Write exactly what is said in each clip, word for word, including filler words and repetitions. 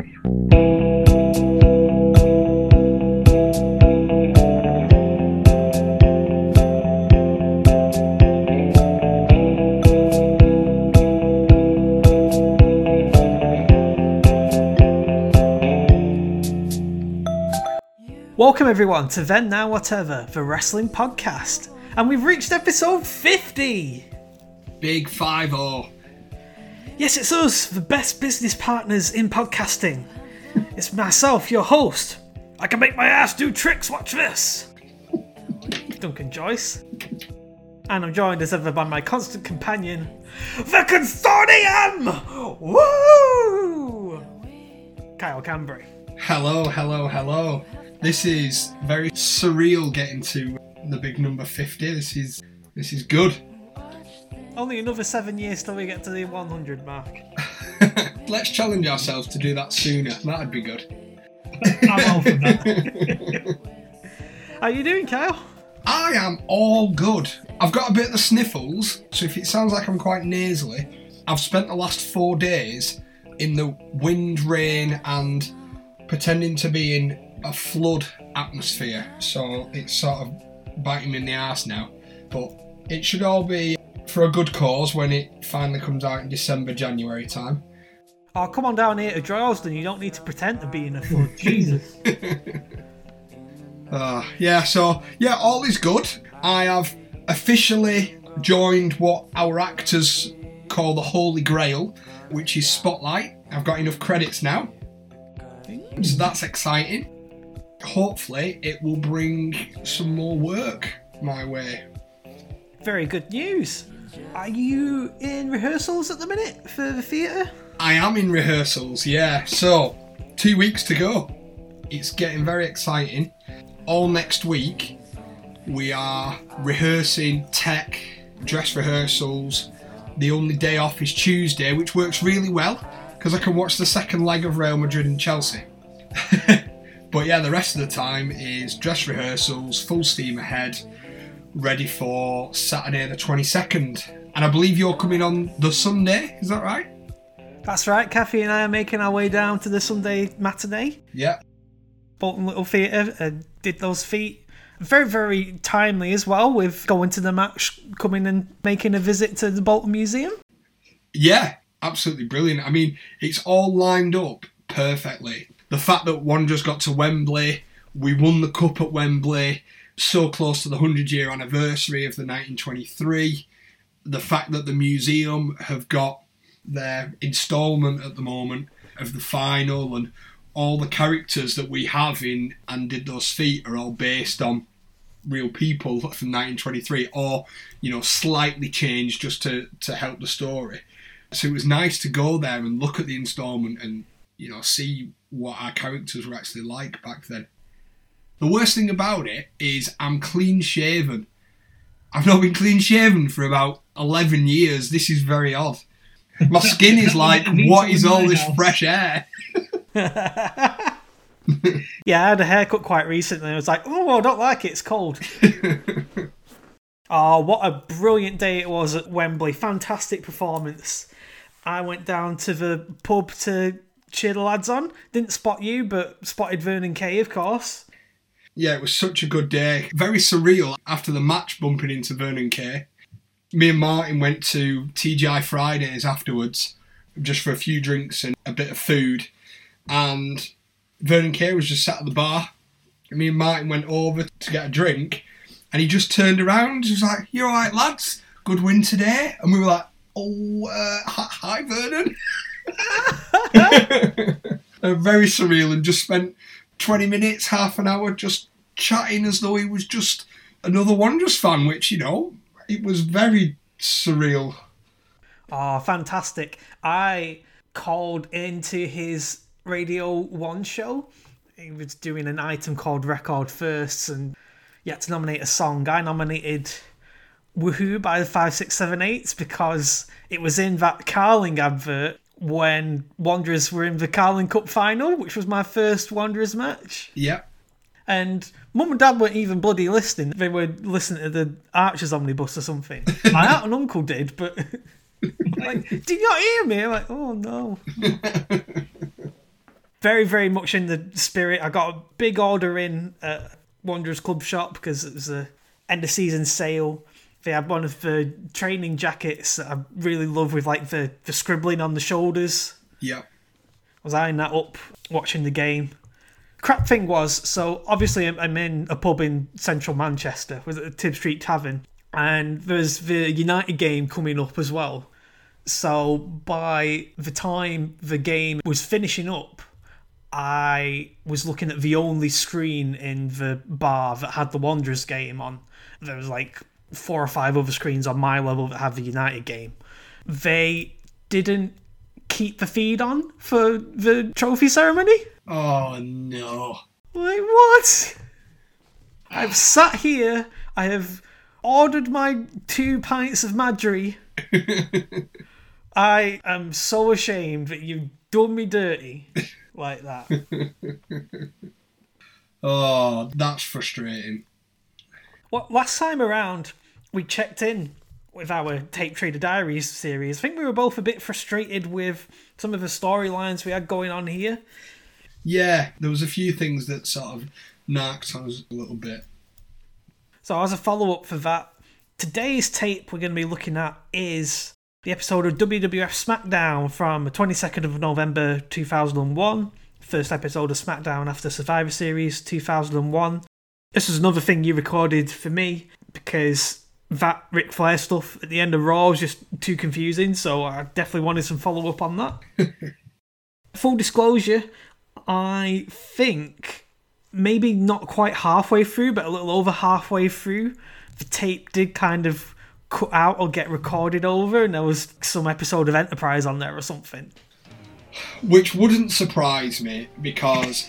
Welcome everyone to Then Now Whatever, the wrestling podcast. And we've reached episode fifty! Big five oh. Yes, it's us, the best business partners in podcasting. It's myself, your host. I can make my ass do tricks, watch this! Duncan Joyce. And I'm joined as ever by my constant companion, the Consortium! Woo! Kyle Cambry. Hello, hello, hello. This is very surreal getting to the big number fifty. This is this is good. Only another seven years till we get to the one hundred mark. Let's challenge ourselves to do that sooner. That'd be good. I'm all for that. How you doing, Kyle? I am all good. I've got a bit of the sniffles, so if it sounds like I'm quite nasally, I've spent the last four days in the wind, rain, and pretending to be in a flood atmosphere, so it's sort of biting me in the arse now. But it should all be for a good cause when it finally comes out in December, January time. Oh, come on down here to Droylsden. You don't need to pretend to be in a flood. Jesus. uh, yeah, so, yeah, all is good. I have officially joined what our actors call the Holy Grail, which is Spotlight. I've got enough credits now, so that's exciting. Hopefully it will bring some more work my way. Very good news. Are you in rehearsals at the minute for the theatre? I am in rehearsals, yeah. So, two weeks to go. It's getting very exciting. All next week we are rehearsing tech, dress rehearsals. The only day off is Tuesday, which works really well because I can watch the second leg of Real Madrid and Chelsea. But yeah, the rest of the time is dress rehearsals, full steam ahead, ready for Saturday the twenty-second. And I believe you're coming on the Sunday, is that right? That's right, Kathy and I are making our way down to the Sunday matinee. Yeah. Bolton Little Theatre, uh, did those feet. Very, very timely as well with going to the match, coming and making a visit to the Bolton Museum. Yeah, absolutely brilliant. I mean, it's all lined up perfectly. The fact that Wanderers got to Wembley, we won the cup at Wembley, so close to the hundred-year anniversary of the nineteen twenty-three. The fact that the museum have got their instalment at the moment of the final, and all the characters that we have in And Did Those Feet are all based on real people from nineteen twenty-three, or, you know, slightly changed just to, to help the story. So it was nice to go there and look at the instalment and, you know, see what our characters were actually like back then. The worst thing about it is I'm clean shaven. I've not been clean shaven for about eleven years. This is very odd. My skin is like, what is all this fresh air? Yeah, I had a haircut quite recently. I was like, oh, I don't like it. It's cold. Oh, what a brilliant day it was at Wembley. Fantastic performance. I went down to the pub to cheer the lads on. Didn't spot you, but spotted Vernon Kay, of course. Yeah, it was such a good day. Very surreal after the match bumping into Vernon Kay. Me and Martin went to T G I Fridays afterwards, just for a few drinks and a bit of food. And Vernon Kay was just sat at the bar. And me and Martin went over to get a drink. And he just turned around. He was like, "You all right, lads? Good win today?" And we were like, "Oh, uh, hi, Vernon." uh, very surreal, and just spent twenty minutes, half an hour just chatting as though he was just another Wanderers fan, which, you know, it was very surreal. Oh, fantastic. I called into his Radio one show. He was doing an item called Record Firsts, and you had to nominate a song. I nominated Woohoo by the five six seven eights because it was in that Carling advert when Wanderers were in the Carling Cup final, which was my first Wanderers match. Yeah. And Mum and Dad weren't even bloody listening. They were listening to the Archers Omnibus or something. My aunt and uncle did, but like, did you not hear me? I'm like, oh no. very, very much in the spirit. I got a big order in at Wanderers Club Shop because it was a end of season sale. They had one of the training jackets that I really love with like the, the scribbling on the shoulders. Yeah. I was eyeing that up, watching the game. Crap thing was, so obviously I'm in a pub in central Manchester, was at the Tib Street Tavern, and there's the United game coming up as well. So by the time the game was finishing up, I was looking at the only screen in the bar that had the Wanderers game on. There was like four or five other screens on my level that had the United game. They didn't keep the feed on for the trophy ceremony. Oh, no. Like, what? I've sat here, I have ordered my two pints of Madry. I am so ashamed that you've done me dirty like that. Oh, that's frustrating. Well, last time around, we checked in with our Tape Trader Diaries series. I think we were both a bit frustrated with some of the storylines we had going on here. Yeah, there was a few things that sort of narked on us a little bit. So as a follow-up for that, today's tape we're going to be looking at is the episode of W W F SmackDown from the twenty-second of November two thousand one. First episode of SmackDown after Survivor Series two thousand one. This was another thing you recorded for me because that Ric Flair stuff at the end of Raw was just too confusing, so I definitely wanted some follow-up on that. Full disclosure, I think maybe not quite halfway through, but a little over halfway through, the tape did kind of cut out or get recorded over, and there was some episode of Enterprise on there or something. Which wouldn't surprise me, because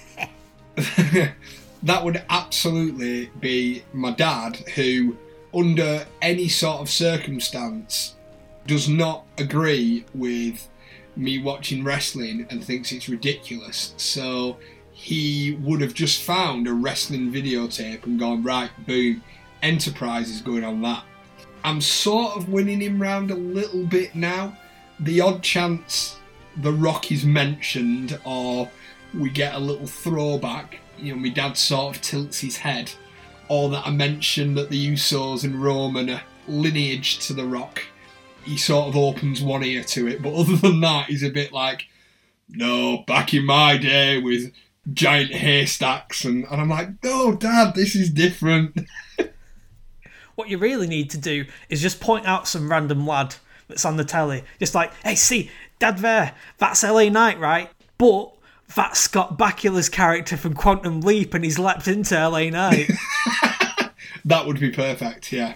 that would absolutely be my dad, who, under any sort of circumstance, does not agree with me watching wrestling and thinks it's ridiculous. So he would have just found a wrestling videotape and gone, right, boom, Enterprise is going on that. I'm sort of winning him round a little bit now. The odd chance The Rock is mentioned, or we get a little throwback, you know, my dad sort of tilts his head, or that I mentioned that the Usos and Roman are lineage to The Rock. He sort of opens one ear to it, but other than that, he's a bit like, no, back in my day with giant haystacks, and, and I'm like, no, Dad, this is different. What you really need to do is just point out some random lad that's on the telly. Just like, hey, see, Dad there, that's L A Knight, right? But that's Scott Bakula's character from Quantum Leap, and he's leapt into L A Knight. That would be perfect, yeah.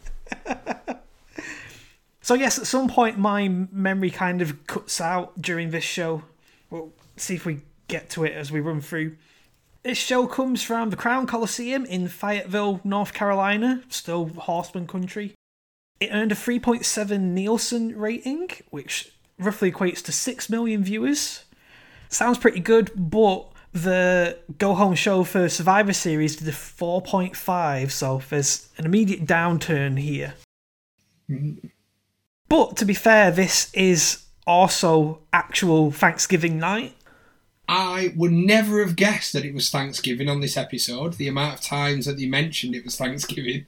So yes, at some point my memory kind of cuts out during this show. We'll see if we get to it as we run through. This show comes from the Crown Coliseum in Fayetteville, North Carolina, still Horseman country. It earned a three point seven Nielsen rating, which roughly equates to six million viewers. Sounds pretty good, but the go-home show for Survivor Series did a four point five, so there's an immediate downturn here. Mm-hmm. But to be fair, this is also actual Thanksgiving night. I would never have guessed that it was Thanksgiving on this episode, the amount of times that they mentioned it was Thanksgiving.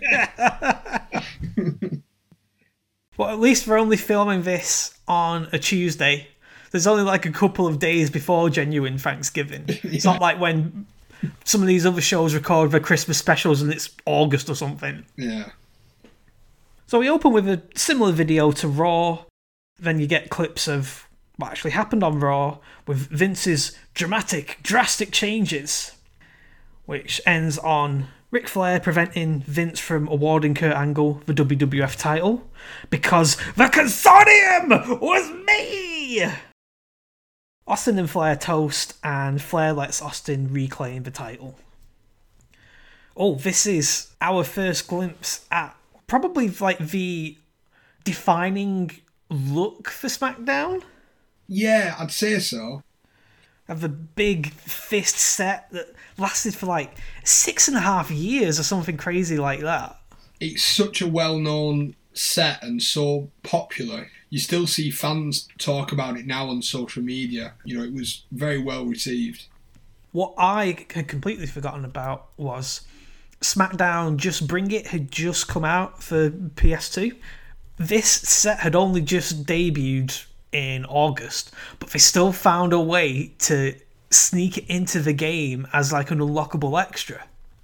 Well, at least we're only filming this on a Tuesday. There's only like a couple of days before genuine Thanksgiving. Yeah. It's not like when some of these other shows record their Christmas specials and it's August or something. Yeah. So we open with a similar video to Raw. Then you get clips of what actually happened on Raw with Vince's dramatic, drastic changes, which ends on Ric Flair preventing Vince from awarding Kurt Angle the W W F title because the consortium was me! Austin and Flair toast, and Flair lets Austin reclaim the title. Oh, this is our first glimpse at probably like the defining look for SmackDown. Yeah, I'd say so. Of the big fist set that lasted for like six and a half years or something crazy like that. It's such a well-known set and so popular. you still see fans talk about it now on social media. You know, it was very well received. What I had completely forgotten about was SmackDown Just Bring It had just come out for P S two. This set had only just debuted in August, but they still found a way to sneak it into the game as like an unlockable extra.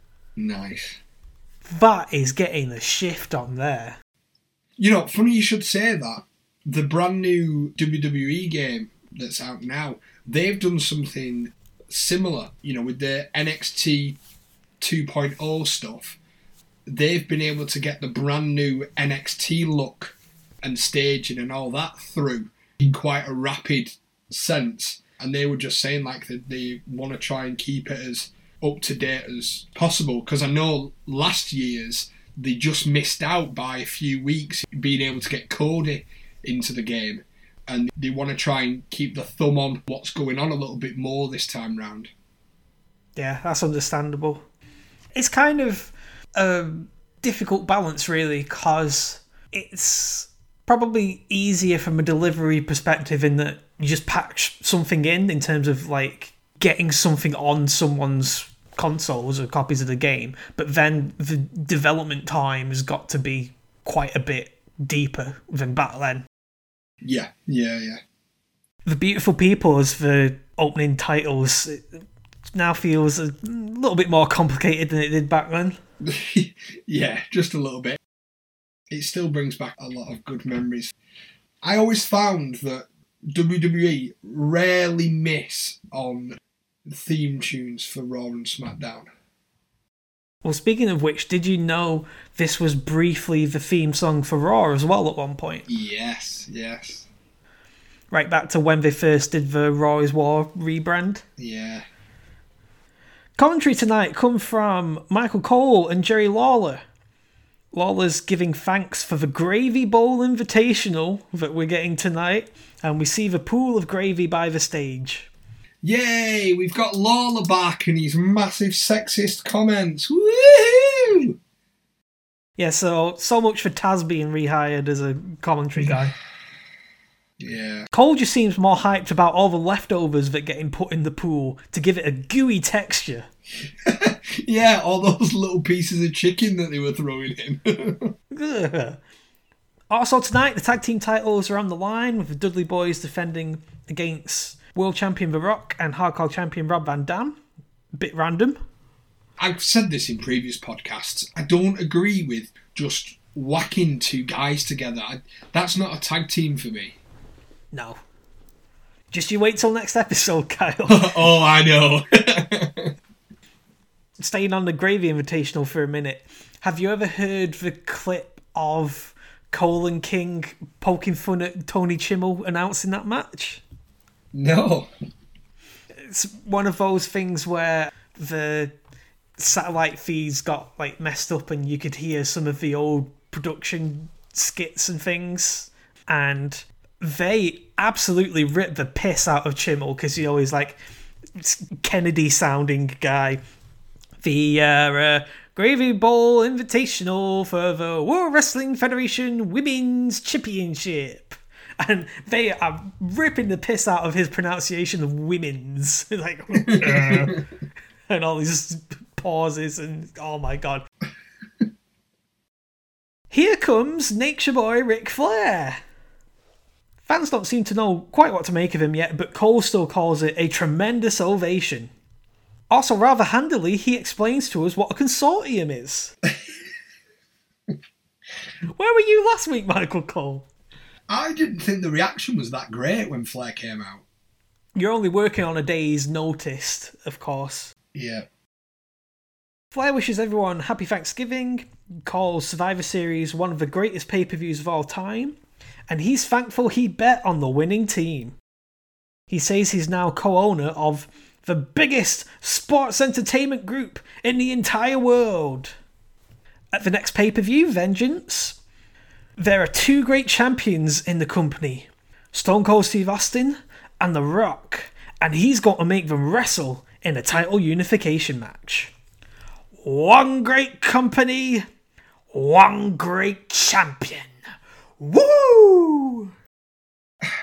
Nice. That is getting a shift on there. You know, funny you should say that. The brand new W W E game that's out now, they've done something similar, you know, with the N X T two point oh stuff. They've been able to get the brand new N X T look and staging and all that through in quite a rapid sense. And they were just saying like that they want to try and keep it as up to date as possible, because I know last year's they just missed out by a few weeks being able to get Cody into the game, and they want to try and keep the thumb on what's going on a little bit more this time round. Yeah, that's understandable. It's kind of a difficult balance, really, because it's probably easier from a delivery perspective in that you just patch something in in terms of like getting something on someone's consoles or copies of the game, but then the development time has got to be quite a bit deeper than back then. Yeah, yeah, yeah. The Beautiful People as the opening titles, it now feels a little bit more complicated than it did back then. Yeah, just a little bit. It still brings back a lot of good memories. I always found that W W E rarely miss on theme tunes for Raw and SmackDown. Well, speaking of which, did you know this was briefly the theme song for Raw as well at one point? Yes, yes. Right back to when they first did the Raw is War rebrand. Yeah. Commentary tonight come from Michael Cole and Jerry Lawler. Lawler's giving thanks for the Gravy Bowl Invitational that we're getting tonight, and we see the pool of gravy by the stage. Yay! We've got Lawler back and his massive sexist comments. Woohoo! Yeah, so so much for Taz being rehired as a commentary guy. Yeah. Cole just seems more hyped about all the leftovers that getting put in the pool to give it a gooey texture. Yeah, all those little pieces of chicken that they were throwing in. Also tonight, the tag team titles are on the line with the Dudley Boys defending against World Champion The Rock and Hardcore Champion Rob Van Dam. Bit random. I've said this in previous podcasts. I don't agree with just whacking two guys together. I, that's not a tag team for me. No. Just you wait till next episode, Kyle. Oh, I know. Staying on the Gravy Invitational for a minute. Have you ever heard the clip of Cole and King poking fun at Tony Chimmel announcing that match? No. It's one of those things where the satellite feeds got like messed up and you could hear some of the old production skits and things, and they absolutely ripped the piss out of Chimmel because he always like Kennedy sounding guy. The uh, uh, Gravy Bowl Invitational for the World Wrestling Federation Women's Championship. And they are ripping the piss out of his pronunciation of women's. Like, uh, and all these pauses and oh my god. Here comes Nature Boy Ric Flair. Fans don't seem to know quite what to make of him yet, but Cole still calls it a tremendous ovation. Also, rather handily, he explains to us what a consortium is. Where were you last week, Michael Cole? I didn't think the reaction was that great when Flair came out. You're only working on a day's notice, of course. Yeah. Flair wishes everyone happy Thanksgiving, calls Survivor Series one of the greatest pay-per-views of all time, and he's thankful he bet on the winning team. He says he's now co-owner of the biggest sports entertainment group in the entire world. At the next pay-per-view, Vengeance, there are two great champions in the company, Stone Cold Steve Austin and The Rock, and he's got to make them wrestle in a title unification match. One great company, one great champion. Woo!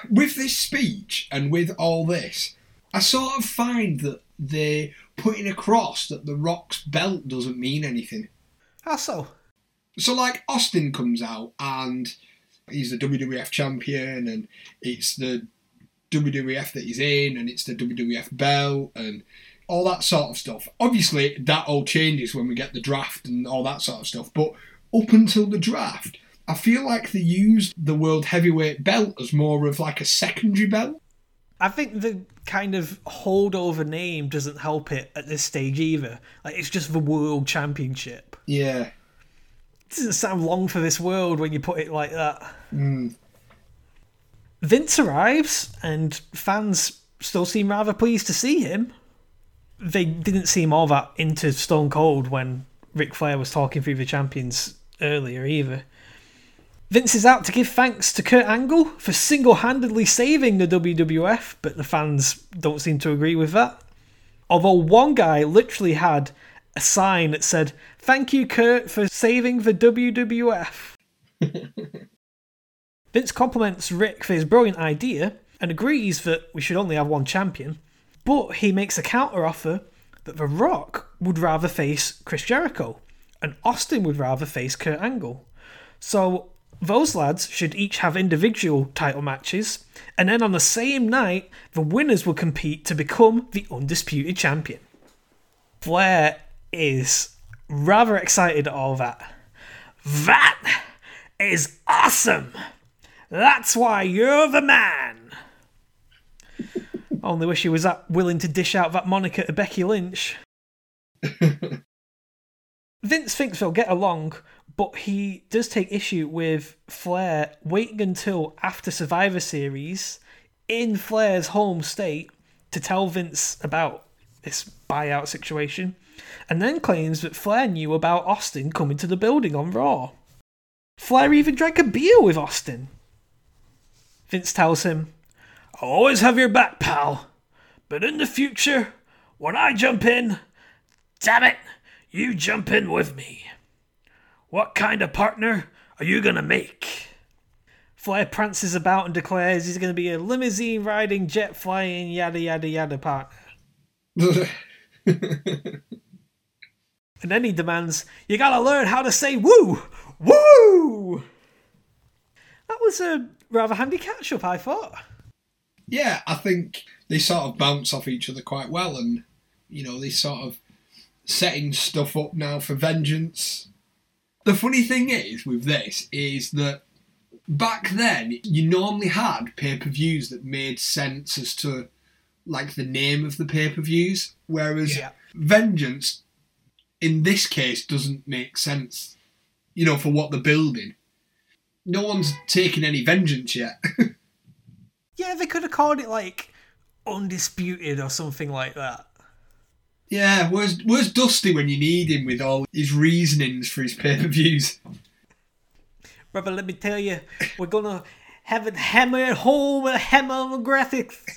with this speech and with all this, I sort of find that they're putting across that The Rock's belt doesn't mean anything. How so? So, like, Austin comes out and he's the W W F champion, and it's the W W F that he's in, and it's the W W F belt, and all that sort of stuff. Obviously, that all changes when we get the draft and all that sort of stuff, but up until the draft, I feel like they used the World Heavyweight belt as more of like a secondary belt. I think the kind of holdover name doesn't help it at this stage either. Like, it's just the World Championship. Yeah. It doesn't sound long for this world when you put it like that. Mm. Vince arrives, and fans still seem rather pleased to see him. They didn't seem all that into Stone Cold when Ric Flair was talking through the champions earlier either. Vince is out to give thanks to Kurt Angle for single-handedly saving the W W F, but the fans don't seem to agree with that. Although one guy literally had a sign that said, "Thank you, Kurt, for saving the W W F." Vince compliments Rick for his brilliant idea and agrees that we should only have one champion, but he makes a counter-offer that The Rock would rather face Chris Jericho and Austin would rather face Kurt Angle. So those lads should each have individual title matches, and then on the same night, the winners will compete to become the undisputed champion. Flair is rather excited at all that. That is awesome! That's why you're the man! Only wish he was that willing to dish out that moniker to Becky Lynch. Vince thinks they'll get along, but he does take issue with Flair waiting until after Survivor Series in Flair's home state to tell Vince about this buyout situation, and then claims that Flair knew about Austin coming to the building on Raw. Flair even drank a beer with Austin. Vince tells him, "I'll always have your back, pal, but in the future, when I jump in, damn it, you jump in with me. What kind of partner are you going to make?" Flair prances about and declares he's going to be a limousine-riding, jet-flying, yada-yada yada partner. And then he demands, "You gotta learn how to say woo! Woo!" That was a rather handy catch-up, I thought. Yeah, I think they sort of bounce off each other quite well, and, you know, they sort of setting stuff up now for Vengeance. The funny thing is, with this, is that back then, you normally had pay-per-views that made sense as to, like, the name of the pay-per-views, whereas Yeah. Vengeance, in this case, doesn't make sense, you know, for what they're building. No one's taken any vengeance yet. Yeah, they could have called it, like, Undisputed or something like that. Yeah, where's, where's Dusty when you need him with all his reasonings for his pay-per-views? Brother, let me tell you, we're gonna have it hammer home with hammer graphics.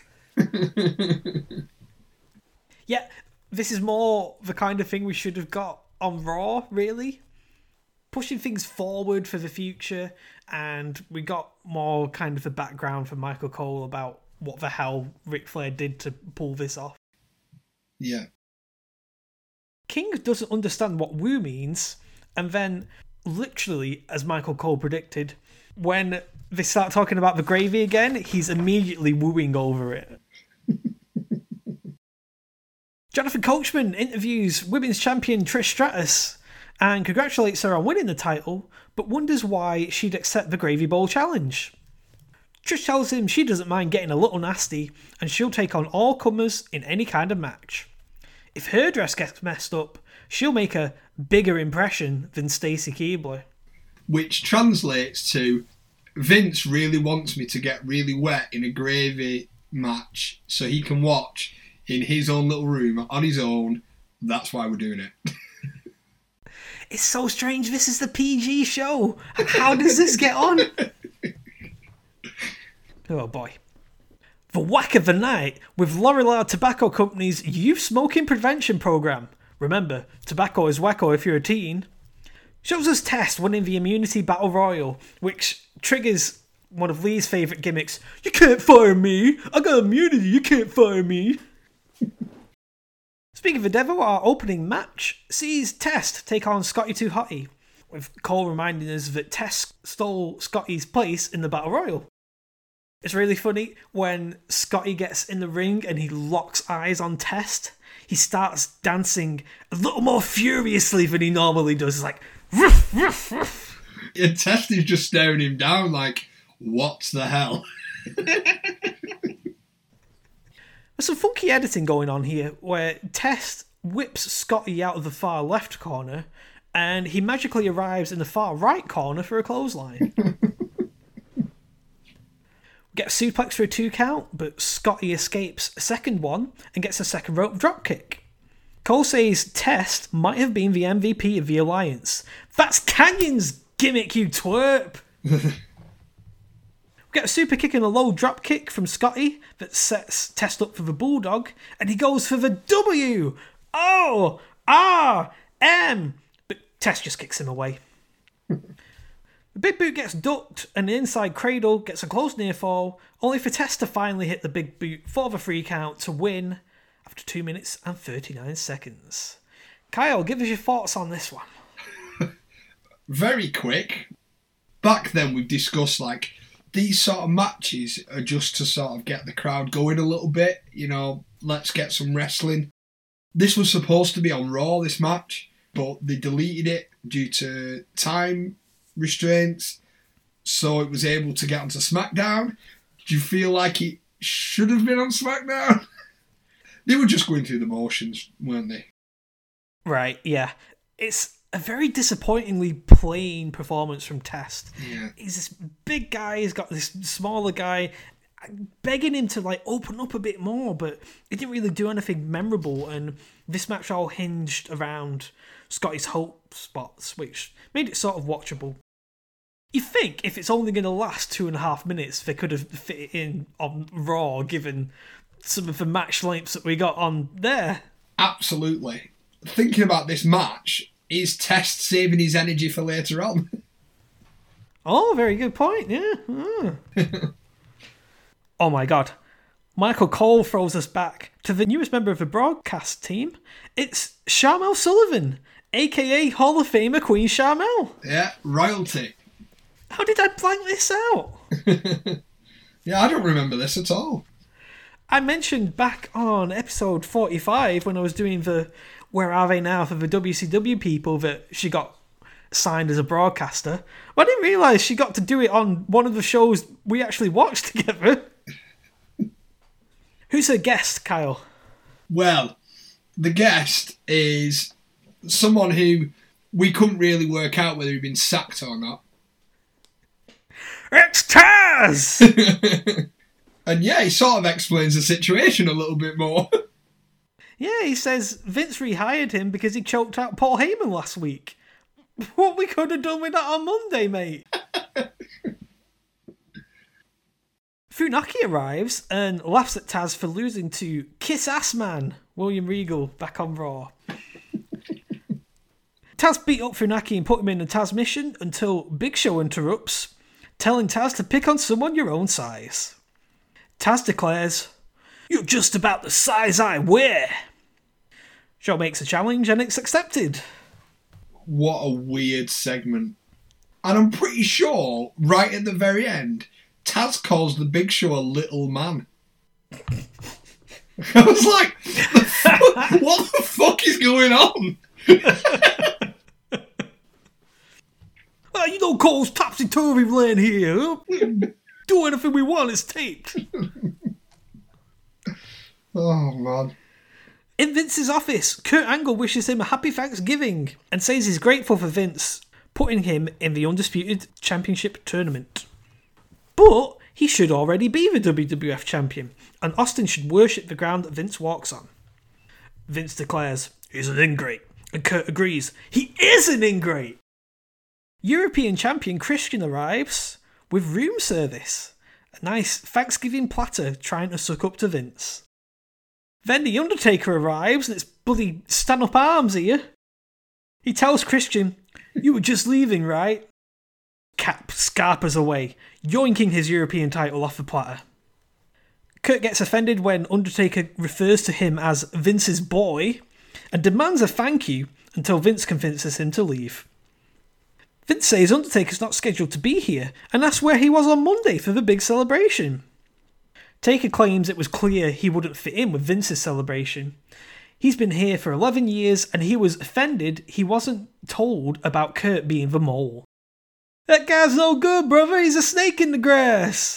Yeah, this is more the kind of thing we should have got on Raw, really. Pushing things forward for the future, and we got more kind of the background from Michael Cole about what the hell Ric Flair did to pull this off. Yeah. King doesn't understand what woo means, and then, literally, as Michael Cole predicted, when they start talking about the gravy again, he's immediately wooing over it. Jonathan Coachman interviews women's champion Trish Stratus and congratulates her on winning the title, but wonders why she'd accept the Gravy Bowl challenge. Trish tells him she doesn't mind getting a little nasty, and she'll take on all comers in any kind of match. If her dress gets messed up, she'll make a bigger impression than Stacy Keibler. Which translates to, Vince really wants me to get really wet in a gravy match so he can watch in his own little room on his own. That's why we're doing it. It's so strange, this is the P G show. How does this get on? Oh boy. The whack of the night with L'Oreal Tobacco Company's Youth Smoking Prevention Programme. Remember, tobacco is wacko if you're a teen. Shows us Test winning the Immunity Battle Royal, which triggers one of Lee's favourite gimmicks. You can't fire me! I got immunity, you can't fire me! Speaking of Endeavour, our opening match sees Test take on Scotty two Hotty, with Cole reminding us that Test stole Scotty's place in the Battle Royal. It's really funny when Scotty gets in the ring and he locks eyes on Test. He starts dancing a little more furiously than he normally does. It's like, ruff, ruff, ruff. And Test is just staring him down like, what the hell? There's some funky editing going on here where Test whips Scotty out of the far left corner and he magically arrives in the far right corner for a clothesline. Get a suplex for a two count, but Scotty escapes a second one and gets a second rope dropkick. Cole says Test might have been the M V P of the Alliance. That's Canyon's gimmick, you twerp! We get a super kick and a low drop kick from Scotty that sets Test up for the Bulldog, and he goes for the W! O R M! But Test just kicks him away. The Big Boot gets ducked, and the inside cradle gets a close near fall, only for Test to finally hit the Big Boot for the free count to win after two minutes and thirty-nine seconds. Kyle, give us your thoughts on this one. Very quick. Back then we discussed like these sort of matches are just to sort of get the crowd going a little bit, you know, let's get some wrestling. This was supposed to be on Raw, this match, but they deleted it due to time restraints, so it was able to get onto SmackDown. Do you feel like it should have been on SmackDown? They were just going through the motions, weren't they? Right, yeah. It's a very disappointingly plain performance from Test. Yeah. He's this big guy, he's got this smaller guy begging him to like open up a bit more, but he didn't really do anything memorable, and this match all hinged around Scotty's hope spots, which made it sort of watchable. You think if it's only going to last two and a half minutes, they could have fit it in on Raw, given some of the match lengths that we got on there. Absolutely. Thinking about this match, is Test saving his energy for later on? Oh, very good point, yeah. Oh, oh my god. Michael Cole throws us back to the newest member of the broadcast team. It's Sharmell Sullivan, a k a. Hall of Famer Queen Sharmell. Yeah, royalty. How did I blank this out? Yeah, I don't remember this at all. I mentioned back on episode forty-five when I was doing the Where Are They Now for the W C W people that she got signed as a broadcaster. But I didn't realise she got to do it on one of the shows we actually watched together. Who's her guest, Kyle? Well, the guest is someone who we couldn't really work out whether he'd been sacked or not. It's Taz! And yeah, he sort of explains the situation a little bit more. Yeah, he says Vince rehired him because he choked out Paul Heyman last week. What we could have done with that on Monday, mate. Funaki arrives and laughs at Taz for losing to Kiss Ass Man, William Regal, back on Raw. Taz beat up Funaki and put him in the Taz mission until Big Show interrupts, telling Taz to pick on someone your own size. Taz declares, "You're just about the size I wear." Show makes a challenge and it's accepted. What a weird segment. And I'm pretty sure, right at the very end, Taz calls the Big Show a little man. I was like, the fu- what the fuck is going on? Well, you know Cole's topsy-turvy land here. Huh? Do anything we want, it's taped. Oh, man. In Vince's office, Kurt Angle wishes him a happy Thanksgiving and says he's grateful for Vince putting him in the Undisputed Championship tournament. But he should already be the W W F champion, and Austin should worship the ground that Vince walks on. Vince declares, "He's an ingrate," and Kurt agrees, he is an ingrate. European champion Christian arrives with room service, a nice Thanksgiving platter trying to suck up to Vince. Then The Undertaker arrives and it's bloody stand-up arms here. He tells Christian, "You were just leaving, right?" Cap scarpers away, yoinking his European title off the platter. Kurt gets offended when Undertaker refers to him as Vince's boy and demands a thank you until Vince convinces him to leave. Vince says Undertaker's not scheduled to be here and asks where he was on Monday for the big celebration. Taker claims it was clear he wouldn't fit in with Vince's celebration. He's been here for eleven years and he was offended he wasn't told about Kurt being the mole. That guy's no good, brother. He's a snake in the grass.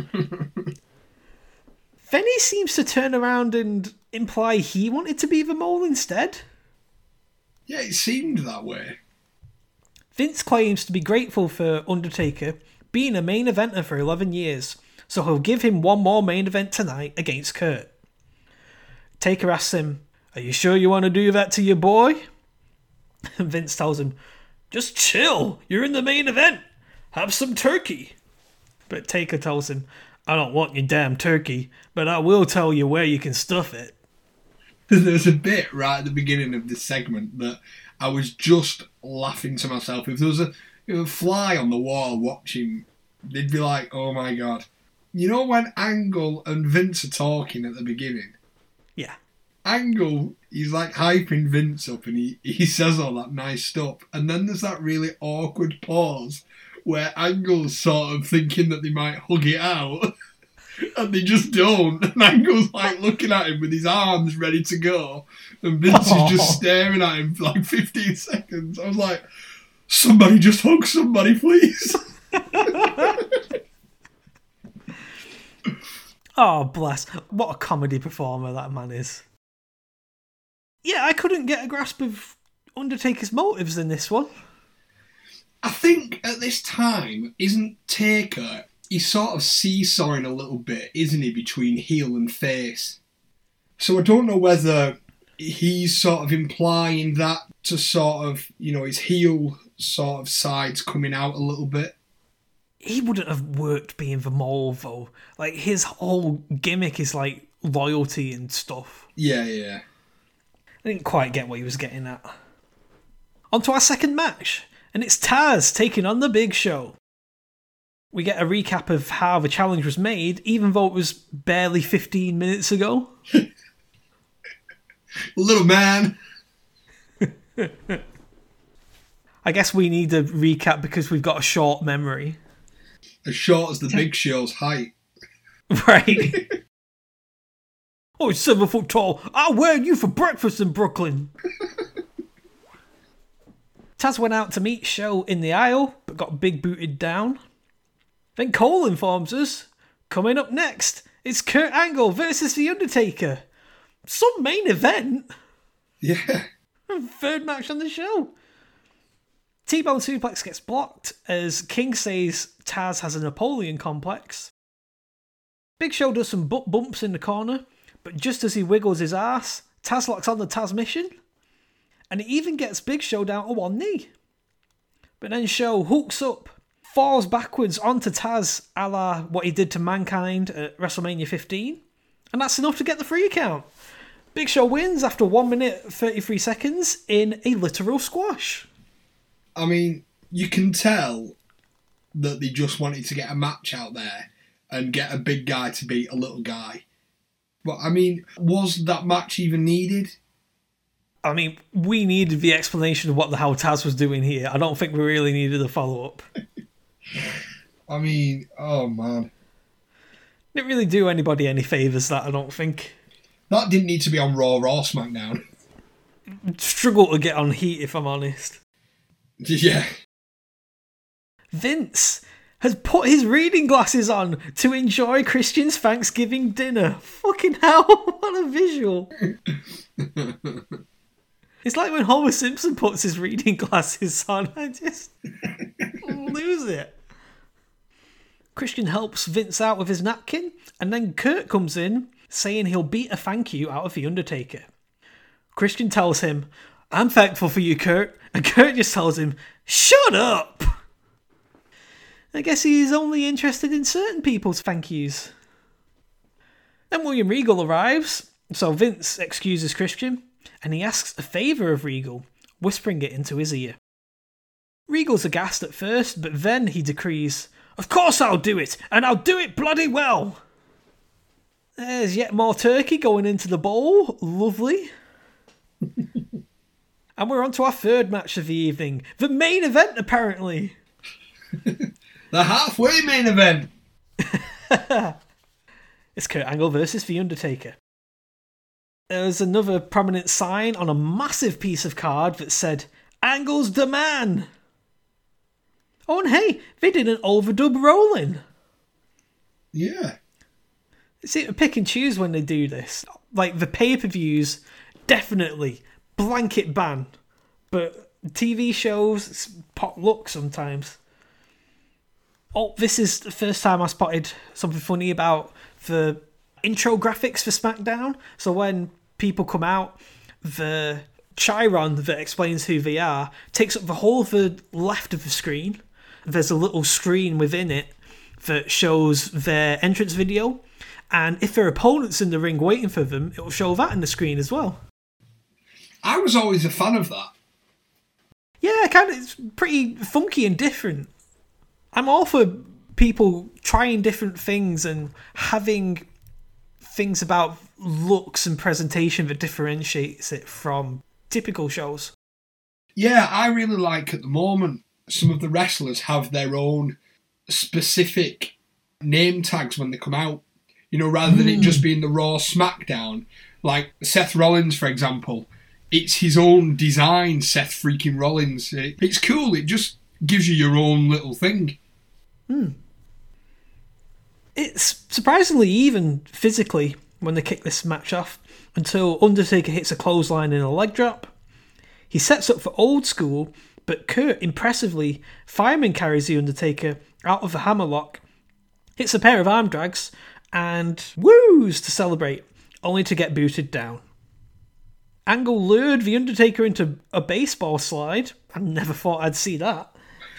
Then he seems to turn around and imply he wanted to be the mole instead. Yeah, it seemed that way. Vince claims to be grateful for Undertaker being a main eventer for eleven years, so he'll give him one more main event tonight against Kurt. Taker asks him, "Are you sure you want to do that to your boy?" And Vince tells him, "Just chill, you're in the main event. Have some turkey." But Taker tells him, "I don't want your damn turkey, but I will tell you where you can stuff it." There's a bit right at the beginning of this segment that I was just laughing to myself. If there was a, you know, a fly on the wall watching, they'd be like, oh my god. You know when Angle and Vince are talking at the beginning? Yeah. Angle, he's like hyping Vince up and he, he says all that nice stuff. And then there's that really awkward pause where Angle's sort of thinking that they might hug it out. And they just don't. And Angle's like looking at him with his arms ready to go. And Vince oh. is just staring at him for like fifteen seconds. I was like, somebody just hug somebody, please. Oh, bless. What a comedy performer that man is. Yeah, I couldn't get a grasp of Undertaker's motives in this one. I think at this time, isn't Taker, he's sort of seesawing a little bit, isn't he, between heel and face? So I don't know whether he's sort of implying that to sort of, you know, his heel sort of side's coming out a little bit. He wouldn't have worked being the mole, though. Like, his whole gimmick is, like, loyalty and stuff. Yeah, yeah. I didn't quite get what he was getting at. On to our second match, and it's Taz taking on The Big Show. We get a recap of how the challenge was made, even though it was barely fifteen minutes ago. Little man. I guess we need a recap because we've got a short memory. As short as The Big Show's height. Right. Oh, it's seven foot tall. I'll wear you for breakfast in Brooklyn. Taz went out to meet Show in the aisle, but got big booted down. Then Cole informs us, coming up next, it's Kurt Angle versus The Undertaker. Some main event. Yeah. Third match on the show. T-bone suplex gets blocked as King says Taz has a Napoleon complex. Big Show does some butt bumps in the corner, but just as he wiggles his ass, Taz locks on the Taz mission, and it even gets Big Show down to one knee. But then Show hooks up, falls backwards onto Taz a la what he did to Mankind at WrestleMania fifteen, and that's enough to get the free count. Big Show wins after one minute thirty-three seconds in a literal squash. I mean, you can tell that they just wanted to get a match out there and get a big guy to beat a little guy. But, I mean, was that match even needed? I mean, we needed the explanation of what the hell Taz was doing here. I don't think we really needed a follow-up. I mean, oh, man. Didn't really do anybody any favours, that, I don't think. That didn't need to be on Raw or SmackDown. Struggle to get on heat, if I'm honest. Yeah. Vince has put his reading glasses on to enjoy Christian's Thanksgiving dinner. Fucking hell, what a visual. It's like when Homer Simpson puts his reading glasses on. I just lose it. Christian helps Vince out with his napkin, and then Kurt comes in saying he'll beat a thank you out of The Undertaker. Christian tells him, I'm thankful for you, Kurt. And Kurt just tells him, shut up! I guess he's only interested in certain people's thank yous. Then William Regal arrives, so Vince excuses Christian, and he asks a favour of Regal, whispering it into his ear. Regal's aghast at first, but then he decrees, "Of course I'll do it, and I'll do it bloody well." There's yet more turkey going into the bowl. Lovely. And we're on to our third match of the evening. The main event, apparently. The halfway main event. It's Kurt Angle versus The Undertaker. There's another prominent sign on a massive piece of card that said, "Angle's the man." Oh, and hey, they did an overdub rolling. Yeah. See, pick and choose when they do this. Like, the pay-per-views, definitely blanket ban. But T V shows, it's pot luck sometimes. Oh, this is the first time I spotted something funny about the intro graphics for SmackDown. So when people come out, the chyron that explains who they are takes up the whole of the left of the screen. There's a little screen within it that shows their entrance video. And if their opponent's in the ring waiting for them, it will show that in the screen as well. I was always a fan of that. Yeah, kind of. It's pretty funky and different. I'm all for people trying different things and having things about looks and presentation that differentiates it from typical shows. Yeah, I really like at the moment some of the wrestlers have their own specific name tags when they come out. You know, rather than it just being the Raw SmackDown. Like Seth Rollins, for example. It's his own design, Seth freaking Rollins. It's cool. It just gives you your own little thing. Hmm. It's surprisingly even physically when they kick this match off until Undertaker hits a clothesline in a leg drop. He sets up for old school, but Kurt impressively fireman carries the Undertaker out of the hammerlock, hits a pair of arm drags, and woos to celebrate, only to get booted down. Angle lured the Undertaker into a baseball slide. I never thought I'd see that.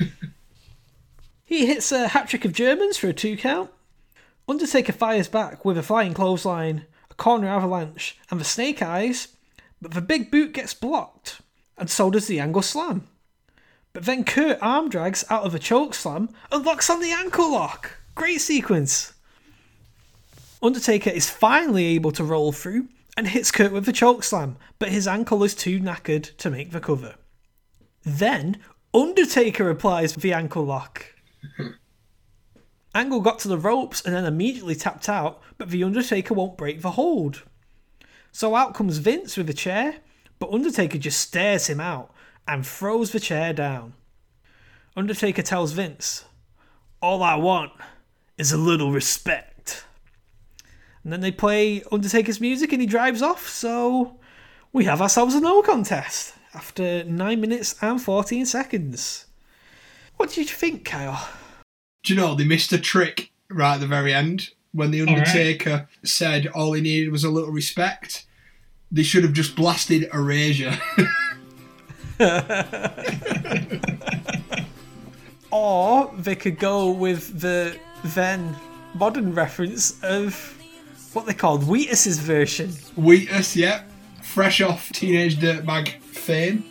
He hits a hat-trick of Germans for a two count. Undertaker fires back with a flying clothesline, a corner avalanche, and the snake eyes, but the big boot gets blocked, and so does the Angle slam. But then Kurt arm drags out of a choke slam and locks on the ankle lock. Great sequence. Undertaker is finally able to roll through and hits Kurt with the choke slam, but his ankle is too knackered to make the cover. Then Undertaker applies the ankle lock. Angle got to the ropes and then immediately tapped out, but the Undertaker won't break the hold. So out comes Vince with a chair, but Undertaker just stares him out and throws the chair down. Undertaker tells Vince, "All I want is a little respect." And then they play Undertaker's music and he drives off, so we have ourselves a no contest after nine minutes and fourteen seconds. What did you think, Kyle? Do you know, they missed a trick right at the very end when the Undertaker right. said all he needed was a little respect. They should have just blasted Erasure. Or they could go with the then modern reference of what they called Wheatus's version. Wheatus, yeah. Fresh off Teenage Dirtbag fame.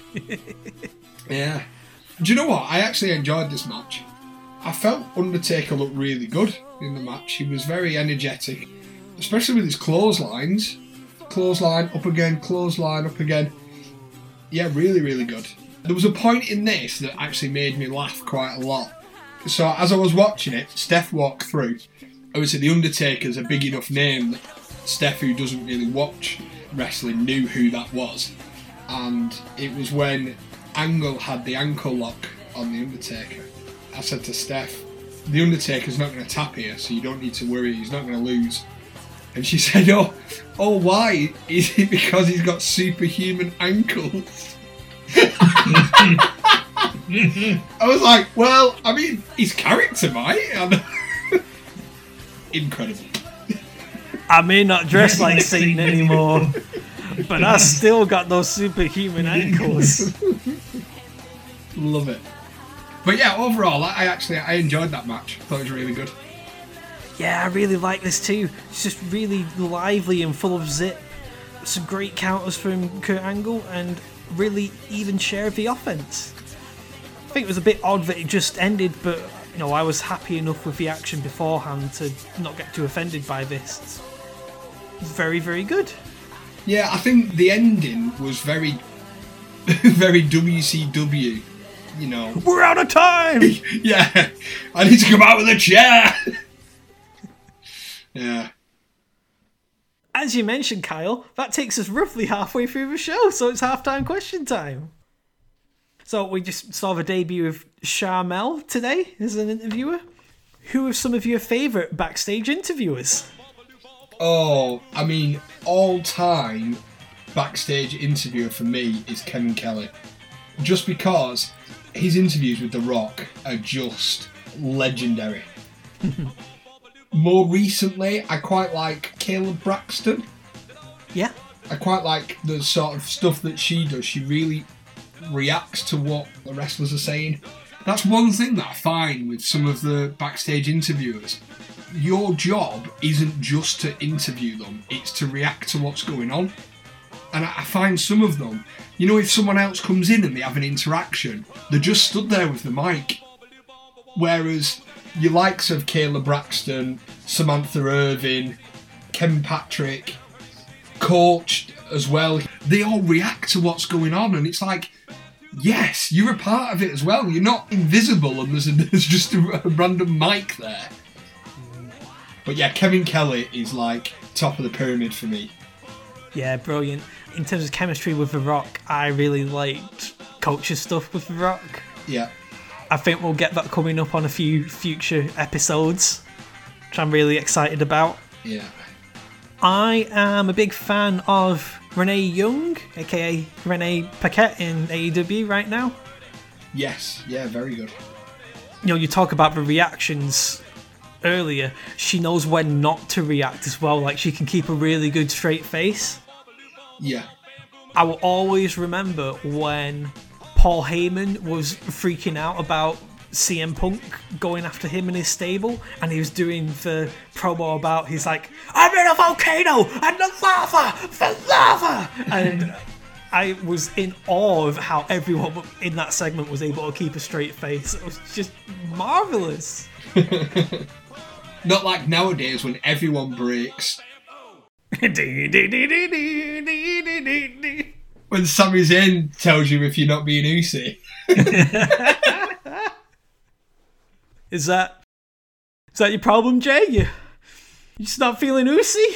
Yeah. Do you know what? I actually enjoyed this match. I felt Undertaker looked really good in the match. He was very energetic, especially with his clotheslines. Clothesline, up again, clothesline, up again. Yeah, really, really good. There was a point in this that actually made me laugh quite a lot. So as I was watching it, Steph walked through. Obviously, The Undertaker's a big enough name that Steph, who doesn't really watch wrestling, knew who that was. And it was when Angle had the ankle lock on The Undertaker. I said to Steph, The Undertaker's not going to tap here, so you don't need to worry, he's not going to lose. And she said, oh, oh, why? Is it because he's got superhuman ankles? I was like, well, I mean, his character might. Incredible. I may not dress like Satan anymore, but I still got those superhuman ankles. Love it. But yeah, overall, I actually I enjoyed that match. I thought it was really good. Yeah, I really like this too. It's just really lively and full of zip. Some great counters from Kurt Angle and really even share of the offense. think it was a bit odd that it just ended, but you know, I was happy enough with the action beforehand to not get too offended by this. It's very, very good. Yeah, I think the ending was very, very W C W. You know, we're out of time. Yeah, I need to come out with a chair. Yeah. As you mentioned, Kyle, that takes us roughly halfway through the show, so it's halftime question time. So we just saw the debut of Sharmell today as an interviewer. Who are some of your favourite backstage interviewers? Oh, I mean, all-time backstage interviewer for me is Kevin Kelly. Just because his interviews with The Rock are just legendary. More recently, I quite like Caleb Braxton. Yeah. I quite like the sort of stuff that she does. She really reacts to what the wrestlers are saying. That's one thing that I find with some of the backstage interviewers. Your job isn't just to interview them, it's to react to what's going on. And I find some of them, you know, if someone else comes in and they have an interaction, they're just stood there with the mic. Whereas your likes of Kayla Braxton, Samantha Irvin, Ken Patrick, Coach as well, they all react to what's going on, and it's like, yes, you're a part of it as well. You're not invisible and there's, a, there's just a, a random mic there. But yeah, Kevin Kelly is like top of the pyramid for me. Yeah, brilliant. In terms of chemistry with The Rock, I really liked Coach's stuff with The Rock. Yeah. I think we'll get that coming up on a few future episodes, which I'm really excited about. Yeah. I am a big fan of Renee Young, aka Renee Paquette in A E W right now. Yes, yeah, very good. You know, you talk about the reactions earlier. She knows when not to react as well. Like, she can keep a really good straight face. Yeah. I will always remember when Paul Heyman was freaking out about C M Punk going after him in his stable, and he was doing the promo about, he's like, I'm in a volcano and the lava, the lava, and I was in awe of how everyone in that segment was able to keep a straight face. It was just marvellous. Not like nowadays when everyone breaks. When Sami Zayn tells you if you're not being Usi. Is that is that your problem, Jay? You you just not feeling Usi?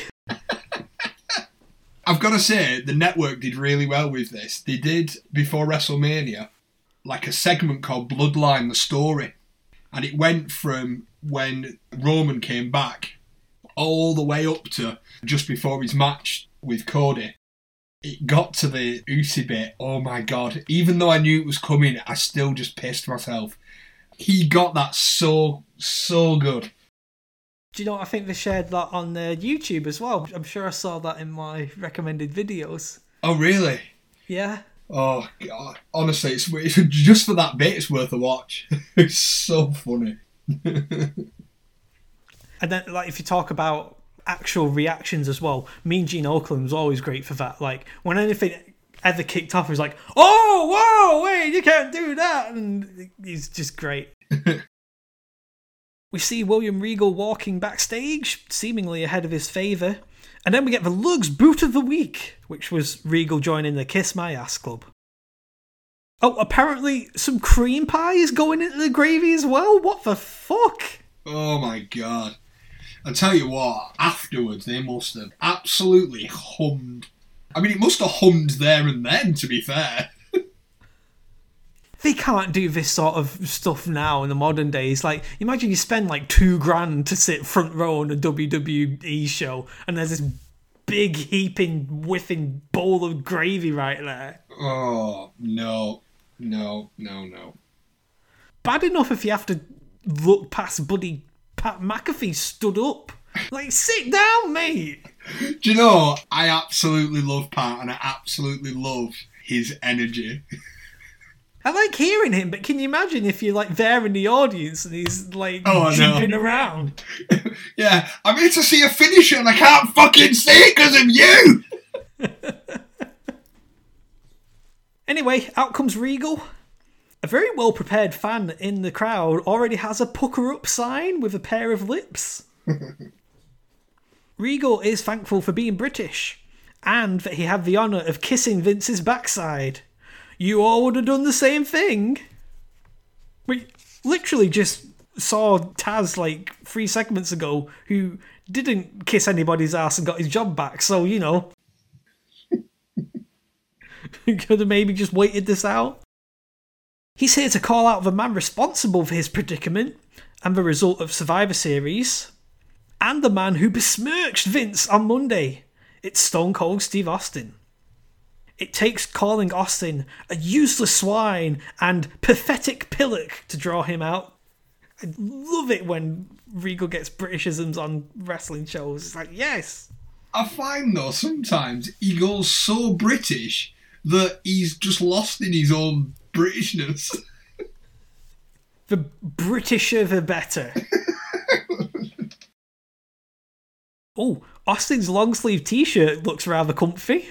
I've got to say, the network did really well with this. They did, before WrestleMania, like a segment called Bloodline, the Story. And it went from when Roman came back all the way up to just before his match with Cody. It got to the Usi bit. Oh my God. Even though I knew it was coming, I still just pissed myself. He got that so, so good. Do you know what? I think they shared that on uh, YouTube as well. I'm sure I saw that in my recommended videos. Oh, really? Yeah. Oh, God. Honestly, it's, it's just for that bit, it's worth a watch. It's so funny. And then, like, if you talk about actual reactions as well, Mean Gene Okerlund was always great for that. Like, when anything ever kicked off, he was like, oh, whoa, wait, you can't do that. And he's just great. We see William Regal walking backstage, seemingly ahead of his favour. And then we get the Lugs Boot of the Week, which was Regal joining the Kiss My Ass Club. Oh, apparently some cream pie is going into the gravy as well? What the fuck? Oh my God. I tell you what, afterwards they must have absolutely hummed. I mean, it must have hummed there and then, to be fair. They can't do this sort of stuff now in the modern days. Like, imagine you spend like two grand to sit front row on a W W E show, and there's this big heaping, whiffing bowl of gravy right there. Oh, no. No, no, no. Bad enough if you have to look past Buddy Pat McAfee stood up. Like, sit down, mate. Do you know, I absolutely love Pat, and I absolutely love his energy. I like hearing him, but can you imagine if you're like there in the audience and he's like oh, jumping no. around? Yeah, I'm here to see a finisher and I can't fucking see it because of you! Anyway, out comes Regal. A very well-prepared fan in the crowd already has a pucker up sign with a pair of lips. Regal is thankful for being British and that he had the honour of kissing Vince's backside. You all would have done the same thing. We literally just saw Taz like three segments ago who didn't kiss anybody's ass and got his job back, so, you know. Could have maybe just waited this out. He's here to call out the man responsible for his predicament and the result of Survivor Series, and the man who besmirched Vince on Monday. It's Stone Cold Steve Austin. It takes calling Austin a useless swine and pathetic pillock to draw him out. I love it when Regal gets Britishisms on wrestling shows. It's like, yes. I find, though, sometimes he goes so British that he's just lost in his own Britishness. The Britisher the better. Oh, Austin's long sleeve t-shirt looks rather comfy.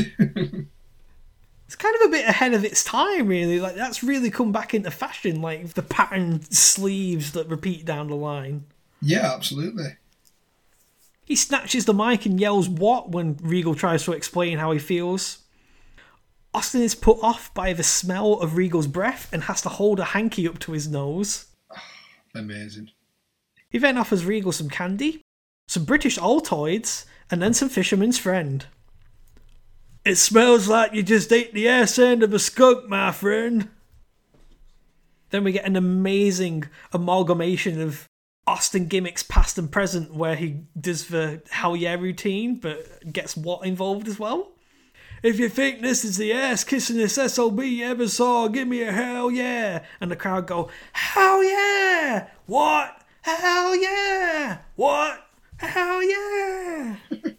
It's kind of a bit ahead of its time, really. Like, that's really come back into fashion, like the patterned sleeves that repeat down the line. Yeah, absolutely. He snatches the mic and yells what when Regal tries to explain how he feels. Austin is put off by the smell of Regal's breath and has to hold a hanky up to his nose. Amazing. He then offers Regal some candy, some British Altoids, and then some Fisherman's Friend. It smells like you just ate the ass end of a skunk, my friend. Then we get an amazing amalgamation of Austin gimmicks past and present where he does the hell yeah routine but gets what involved as well. If you think this is the ass kissingest S O B you ever saw, give me a hell yeah. And the crowd go, hell yeah! What? Hell yeah! What? Hell yeah!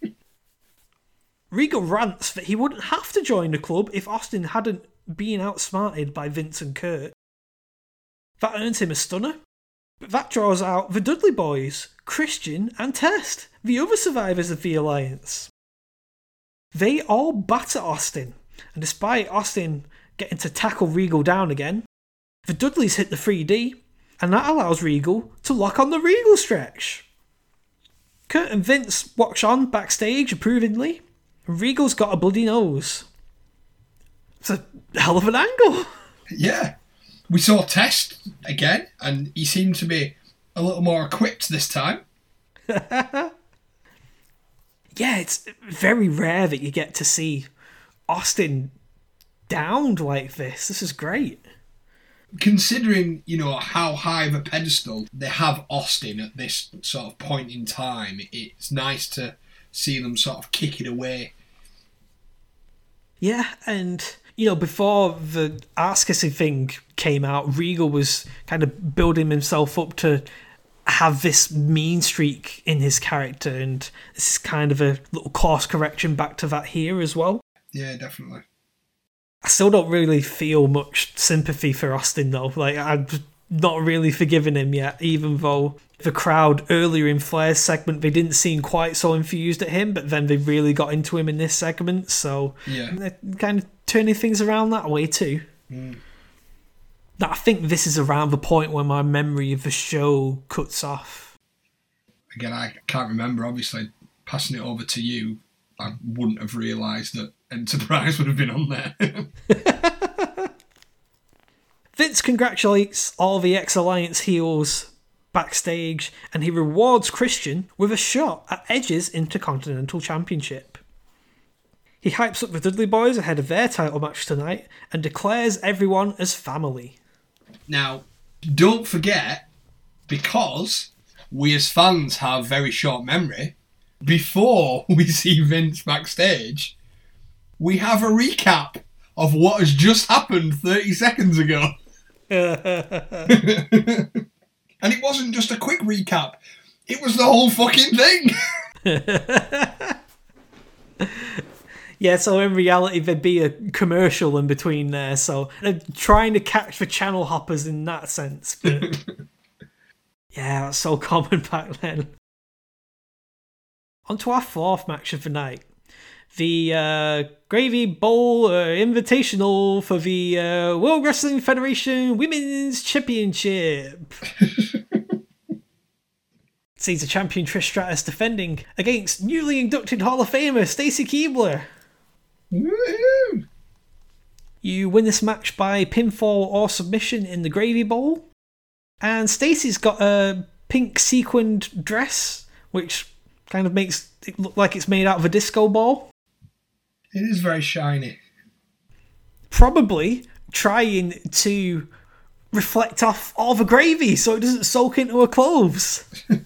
Regal rants that he wouldn't have to join the club if Austin hadn't been outsmarted by Vince and Kurt. That earns him a stunner. But that draws out the Dudley Boys, Christian and Test, the other survivors of the Alliance. They all batter Austin, and despite Austin getting to tackle Regal down again, the Dudleys hit the three D, and that allows Regal to lock on the Regal stretch. Kurt and Vince watch on backstage approvingly, and Regal's got a bloody nose. It's a hell of an angle. Yeah. We saw Test again, and he seemed to be a little more equipped this time. Yeah, it's very rare that you get to see Austin downed like this. This is great. Considering, you know, how high of a pedestal they have Austin at this sort of point in time, it's nice to see them sort of kick it away. Yeah, and, you know, before the ass-kissing thing came out, Regal was kind of building himself up to have this mean streak in his character, and this is kind of a little course correction back to that here as well. Yeah, definitely. I still don't really feel much sympathy for Austin though. Like, I'm not really forgiving him yet, even though the crowd earlier in Flair's segment, they didn't seem quite so infused at him, but then they really got into him in this segment, so yeah, they're kind of turning things around that way too. Mm. I think this is around the point where my memory of the show cuts off. Again, I can't remember. Obviously, passing it over to you, I wouldn't have realised that Enterprise would have been on there. Vince congratulates all the ex-Alliance heels backstage, and he rewards Christian with a shot at Edge's Intercontinental Championship. He hypes up the Dudley Boys ahead of their title match tonight and declares everyone as family. Now, don't forget, because we as fans have very short memory, before we see Vince backstage, we have a recap of what has just happened thirty seconds ago. And it wasn't just a quick recap, it was the whole fucking thing. Yeah, so in reality, there'd be a commercial in between there, so they're trying to catch the channel hoppers in that sense. But yeah, that's so common back then. On to our fourth match of the night. the uh, Gravy Bowl uh, Invitational for the uh, World Wrestling Federation Women's Championship. Sees the champion Trish Stratus defending against newly inducted Hall of Famer Stacy Keibler. Woo-hoo! You win this match by pinfall or submission in the Gravy Bowl. And Stacy's got a pink sequined dress, which kind of makes it look like it's made out of a disco ball. It is very shiny. Probably trying to reflect off all the gravy so it doesn't soak into her clothes.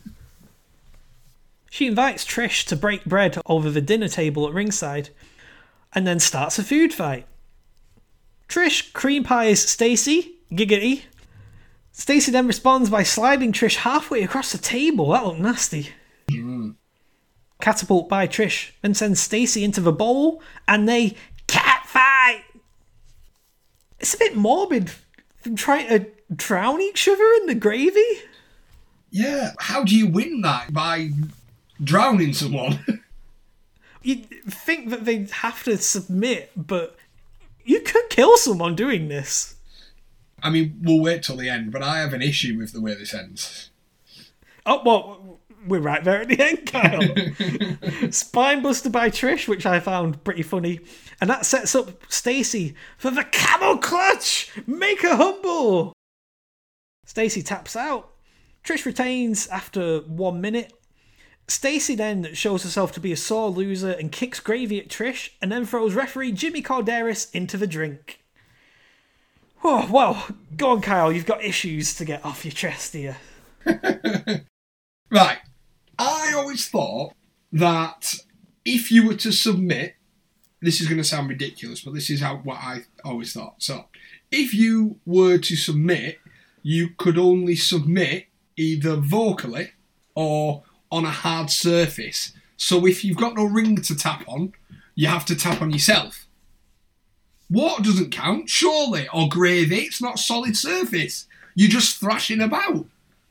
She invites Trish to break bread over the dinner table at ringside and then starts a food fight. Trish cream pies Stacy, giggity. Stacy then responds by sliding Trish halfway across the table. That looked nasty. Mm. Catapult by Trish and sends Stacy into the bowl and they cat fight. It's a bit morbid from trying to drown each other in the gravy. Yeah, how do you win that? By drowning someone? You'd think that they'd have to submit, but you could kill someone doing this. I mean, we'll wait till the end, but I have an issue with the way this ends. Oh, well, we're right there at the end, Kyle. Spinebuster by Trish, which I found pretty funny. And that sets up Stacy for the camel clutch! Make her humble! Stacy taps out. Trish retains after one minute. Stacy then shows herself to be a sore loser and kicks gravy at Trish and then throws referee Jimmy Corderas into the drink. Oh, well, go on, Kyle. You've got issues to get off your chest here. Right. I always thought that if you were to submit, this is going to sound ridiculous, but this is how what I always thought. So, if you were to submit, you could only submit either vocally or on a hard surface. So if you've got no ring to tap on, you have to tap on yourself. Water doesn't count, surely, or gravy. It's not a solid surface. You're just thrashing about.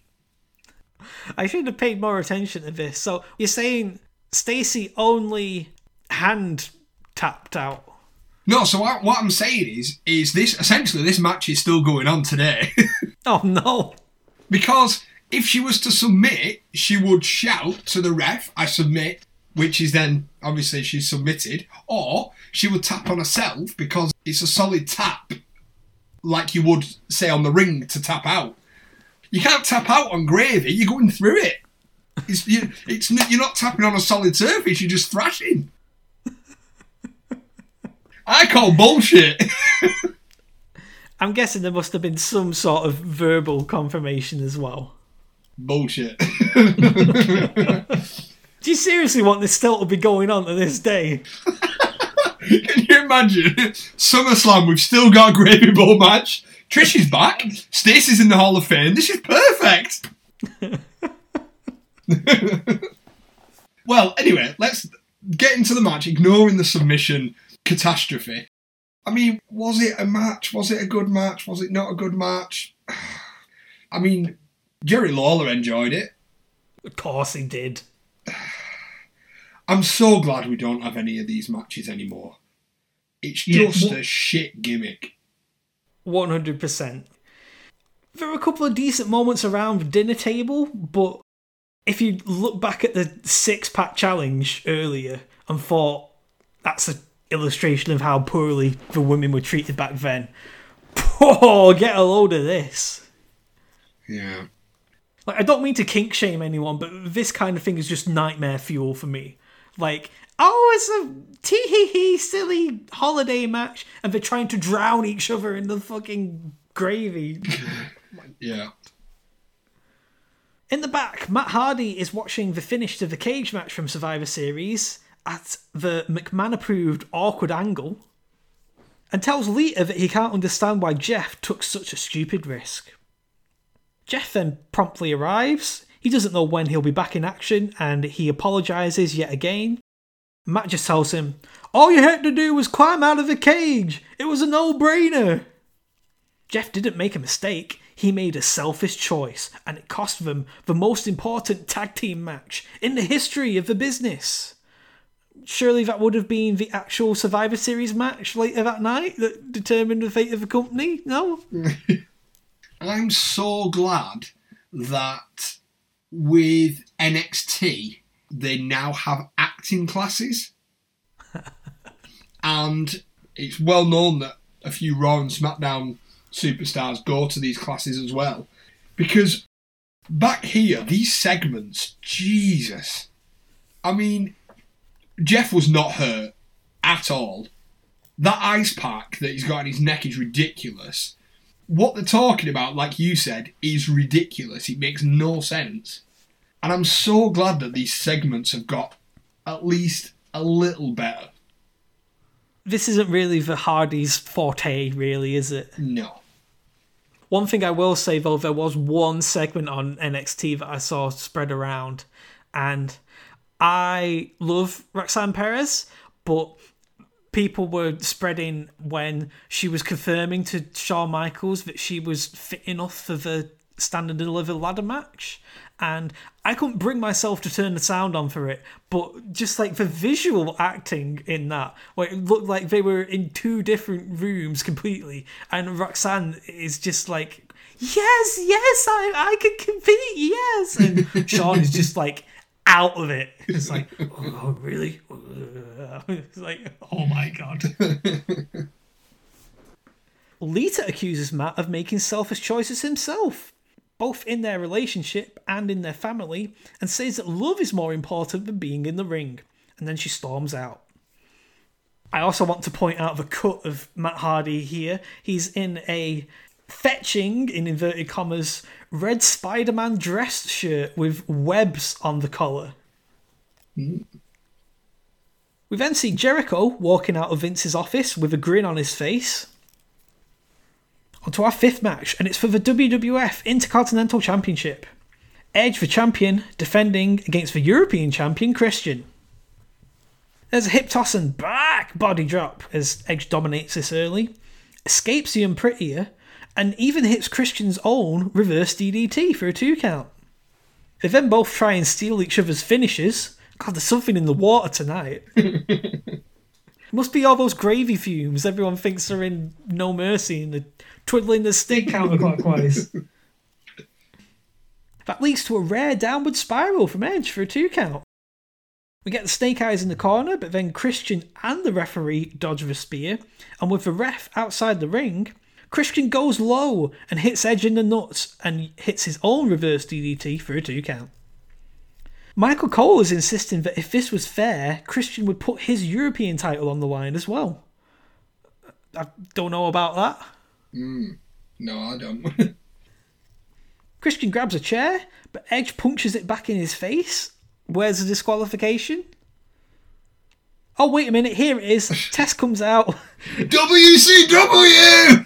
I should have paid more attention to this. So you're saying Stacy only hand tapped out? No, so what, what I'm saying is, is this essentially this match is still going on today. Oh no! Because if she was to submit, she would shout to the ref, "I submit," which is then obviously she's submitted, or she would tap on herself because it's a solid tap, like you would say on the ring to tap out. You can't tap out on gravy. You're going through it. It's, you, it's you're not tapping on a solid surface. You're just thrashing. I call bullshit. I'm guessing there must have been some sort of verbal confirmation as well. Bullshit. Do you seriously want this still to be going on to this day? Can you imagine? SummerSlam, we've still got a gravy bowl match. Trish is back. Stacey's in the Hall of Fame. This is perfect. Well, anyway, let's get into the match, ignoring the submission catastrophe. I mean, was it a match? Was it a good match? Was it not a good match? I mean, Jerry Lawler enjoyed it. Of course he did. I'm so glad we don't have any of these matches anymore. It's just yeah. a shit gimmick. one hundred percent. There were a couple of decent moments around the dinner table, but if you look back at the six-pack challenge earlier and thought that's an illustration of how poorly the women were treated back then, oh, get a load of this. Yeah. Like, I don't mean to kink shame anyone, but this kind of thing is just nightmare fuel for me. Like, oh, it's a tee-hee-hee silly holiday match, and they're trying to drown each other in the fucking gravy. Yeah. In the back, Matt Hardy is watching the finish to the cage match from Survivor Series at the McMahon-approved awkward angle and tells Lita that he can't understand why Jeff took such a stupid risk. Jeff then promptly arrives. He doesn't know when he'll be back in action, and he apologises yet again. Matt just tells him, all you had to do was climb out of the cage. It was a no-brainer. Jeff didn't make a mistake. He made a selfish choice, and it cost them the most important tag team match in the history of the business. surely that would have been the actual Survivor Series match later that night that determined the fate of the company, no? I'm so glad that with N X T, they now have acting classes. And it's well known that a few Raw and SmackDown superstars go to these classes as well. Because back here, these segments, Jesus. I mean, Jeff was not hurt at all. That ice pack that he's got on his neck is ridiculous. What they're talking about, like you said, is ridiculous. It makes no sense. And I'm so glad that these segments have got at least a little better. This isn't really the Hardys' forte, really, is it? No. One thing I will say, though, there was one segment on N X T that I saw spread around, and I love Roxanne Perez, but people were spreading when she was confirming to Shawn Michaels that she was fit enough for the Stand and Deliver ladder match. And I couldn't bring myself to turn the sound on for it, but just like the visual acting in that, where it looked like they were in two different rooms completely, and Roxanne is just like, yes, yes, I, I can compete, yes. And Shawn is just like out of it. It's like, oh, really? It's like, oh my God. Lita accuses Matt of making selfish choices himself, both in their relationship and in their family, and says that love is more important than being in the ring. And then she storms out. I also want to point out the cut of Matt Hardy here. He's in a fetching, in inverted commas, red Spider-Man dress shirt with webs on the collar. Mm. We then see Jericho walking out of Vince's office with a grin on his face. On to our fifth match, and it's for the W W F Intercontinental Championship. Edge, the champion, defending against the European champion, Christian. There's a hip toss and back body drop as Edge dominates this early, escapes the Unprettier, and even hits Christian's own reverse D D T for a two count. They then both try and steal each other's finishes. God, there's something in the water tonight. Must be all those gravy fumes everyone thinks are in No Mercy and the twiddling the stick counterclockwise. That leads to a rare downward spiral from Edge for a two count. We get the snake eyes in the corner, but then Christian and the referee dodge the spear, and with the ref outside the ring, Christian goes low and hits Edge in the nuts and hits his own reverse D D T for a two count. Michael Cole is insisting that if this was fair, Christian would put his European title on the line as well. I don't know about that. Mm, no, I don't. Christian grabs a chair, but Edge punches it back in his face. Where's the disqualification? Oh, wait a minute, here it is. Test comes out. W C W!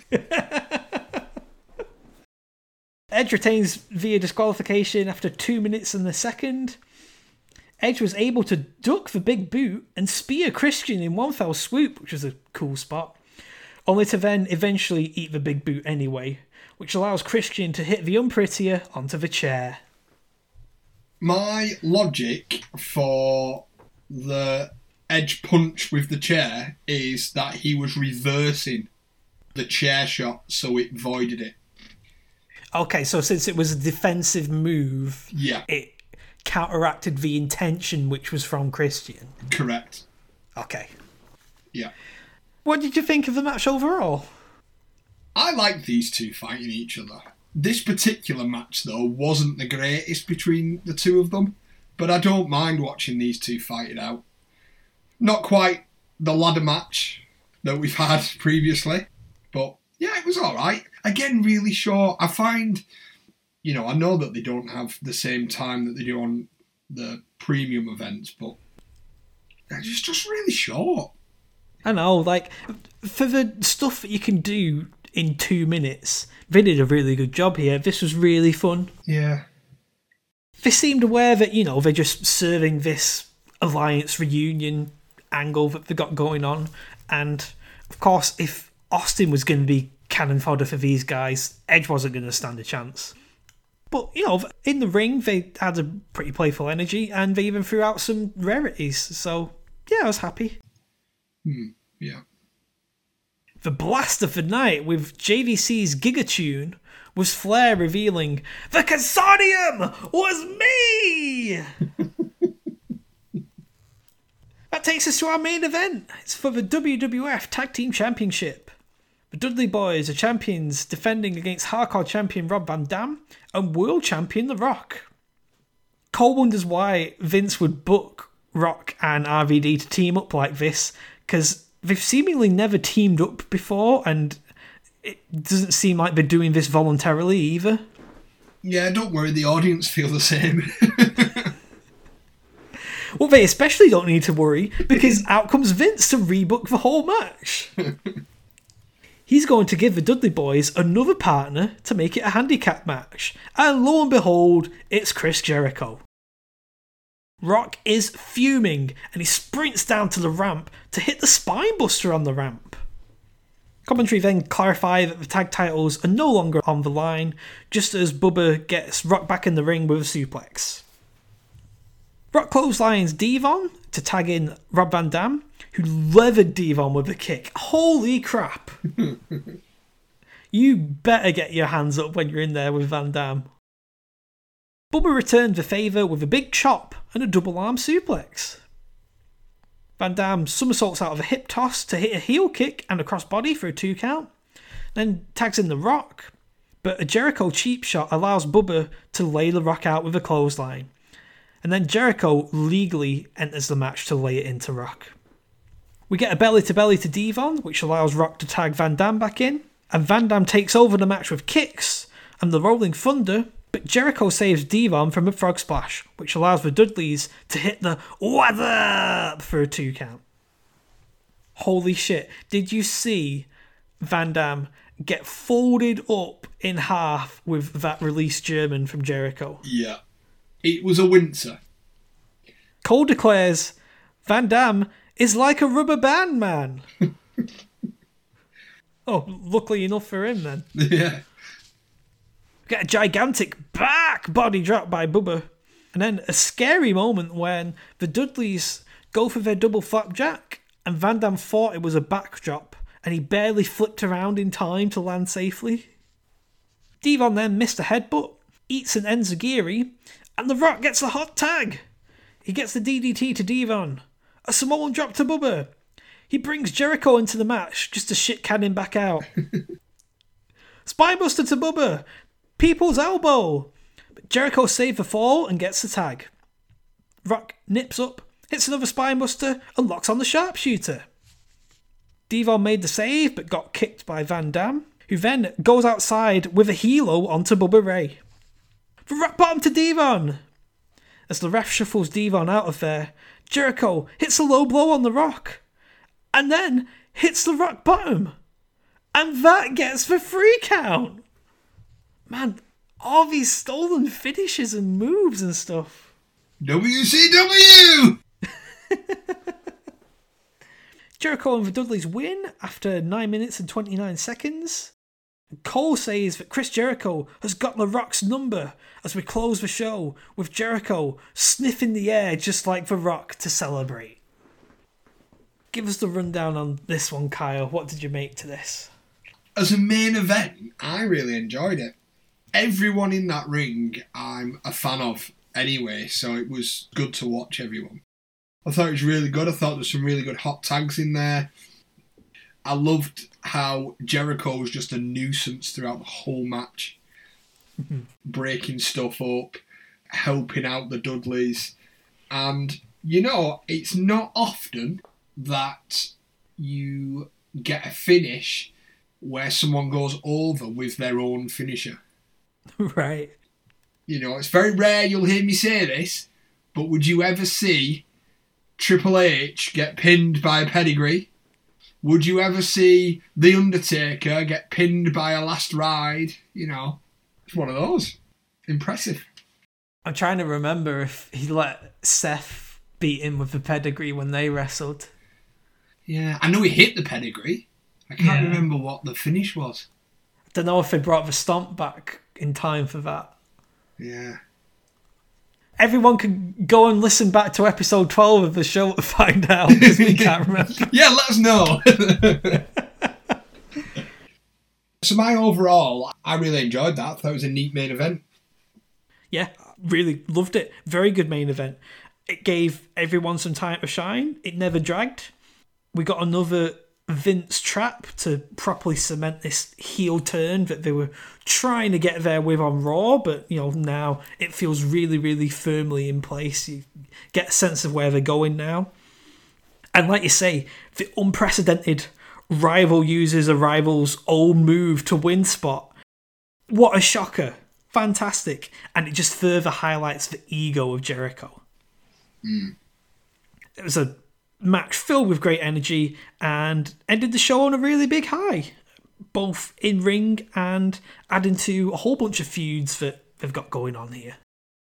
Edge retains via disqualification after two minutes and a second. Edge was able to duck the big boot and spear Christian in one fell swoop, which was a cool spot, only to then eventually eat the big boot anyway, which allows Christian to hit the Unprettier onto the chair. My logic for the Edge punch with the chair is that he was reversing the chair shot so it voided it. Okay, so since it was a defensive move, yeah, it counteracted the intention, which was from Christian. Correct. Okay. Yeah. What did you think of the match overall? I like these two fighting each other. This particular match, though, wasn't the greatest between the two of them, but I don't mind watching these two fight it out. Not quite the ladder match that we've had previously, but yeah, it was alright. Again, really short. I find, you know, I know that they don't have the same time that they do on the premium events, but it's just really short. I know, like, for the stuff that you can do in two minutes, they did a really good job here. This was really fun. Yeah. They seemed aware that, you know, they're just serving this Alliance reunion angle that they got going on. And, of course, if Austin was going to be cannon fodder for these guys, Edge wasn't going to stand a chance. But, you know, in the ring, they had a pretty playful energy, and they even threw out some rarities. So, yeah, I was happy. Hmm, yeah. The blast of the night with J V C's Gigatune was Flair revealing, "The Consortium was me!" That takes us to our main event. It's for the W W F Tag Team Championship. The Dudley Boys are champions defending against Hardcore Champion Rob Van Dam and World Champion The Rock. Cole wonders why Vince would book Rock and R V D to team up like this, because they've seemingly never teamed up before, and it doesn't seem like they're doing this voluntarily either. Yeah, don't worry, the audience feel the same. Well, they especially don't need to worry, because out comes Vince to rebook the whole match. He's going to give the Dudley Boys another partner to make it a handicap match, and lo and behold, it's Chris Jericho. Rock is fuming, and he sprints down to the ramp to hit the Spinebuster on the ramp. Commentary then clarify that the tag titles are no longer on the line, just as Bubba gets Rock back in the ring with a suplex. Rock clotheslines Devon to tag in Rob Van Dam, who levered Devon with a kick. Holy crap! You better get your hands up when you're in there with Van Dam. Bubba returned the favour with a big chop and a double arm suplex. Van Dam somersaults out of a hip toss to hit a heel kick and a crossbody for a two count, then tags in The Rock, but a Jericho cheap shot allows Bubba to lay The Rock out with a clothesline, and then Jericho legally enters the match to lay it into Rock. We get a belly to belly to Devon, which allows Rock to tag Van Dam back in, and Van Dam takes over the match with kicks and the Rolling Thunder, but Jericho saves Devon from a frog splash, which allows the Dudleys to hit the what up for a two count. Holy shit, did you see Van Dam get folded up in half with that released German from Jericho? Yeah. It was a Windsor. Cole declares, Van Dam is like a rubber band man. Oh, luckily enough for him then. Yeah. Get a gigantic back body drop by Bubba. And then a scary moment when the Dudleys go for their double flapjack and Van Dam thought it was a backdrop and he barely flipped around in time to land safely. Devon then missed a headbutt, eats an enziguri, and The Rock gets the hot tag. He gets the D D T to Devon. A Samoan drop to Bubba. He brings Jericho into the match just to shit can him back out. Spinebuster to Bubba. People's elbow. But Jericho saved the fall and gets the tag. Rock nips up, hits another Spinebuster, and locks on the sharpshooter. Devon made the save but got kicked by Van Dam, who then goes outside with a helo onto Bubba Ray. The rock bottom to Devon. As the ref shuffles Devon out of there, Jericho hits a low blow on The Rock, and then hits the rock bottom. And that gets the free count. Man, all these stolen finishes and moves and stuff. W C W! Jericho and the Dudleys win after nine minutes and twenty-nine seconds. Cole says that Chris Jericho has got The Rock's number as we close the show with Jericho sniffing the air just like The Rock to celebrate. Give us the rundown on this one, Kyle. What did you make to this? As a main event, I really enjoyed it. Everyone in that ring I'm a fan of anyway, so it was good to watch everyone. I thought it was really good. I thought there was some really good hot tags in there. I loved how Jericho was just a nuisance throughout the whole match. Breaking stuff up, helping out the Dudleys. And, you know, it's not often that you get a finish where someone goes over with their own finisher. Right. You know, it's very rare you'll hear me say this, but would you ever see Triple H get pinned by a pedigree? Would you ever see The Undertaker get pinned by a last ride? You know, it's one of those. Impressive. I'm trying to remember if he let Seth beat him with the pedigree when they wrestled. Yeah, I know he hit the pedigree. I can't Yeah. remember what the finish was. I don't know if they brought the stomp back in time for that. Yeah. everyone can go and listen back to episode twelve of the show to find out, because we can't remember. Yeah, let us know. So my overall, I really enjoyed that. I thought it was a neat main event. Yeah, really loved it. Very good main event. It gave everyone some time to shine. It never dragged. We got another Vince trap to properly cement this heel turn that they were trying to get there with on Raw, but you know, now it feels really, really firmly in place. You get a sense of where they're going now. And like you say, the unprecedented rival uses a rival's old move to win spot. What a shocker. Fantastic. And it just further highlights the ego of Jericho. Mm. It was a match filled with great energy and ended the show on a really big high, both in ring and adding to a whole bunch of feuds that they've got going on here.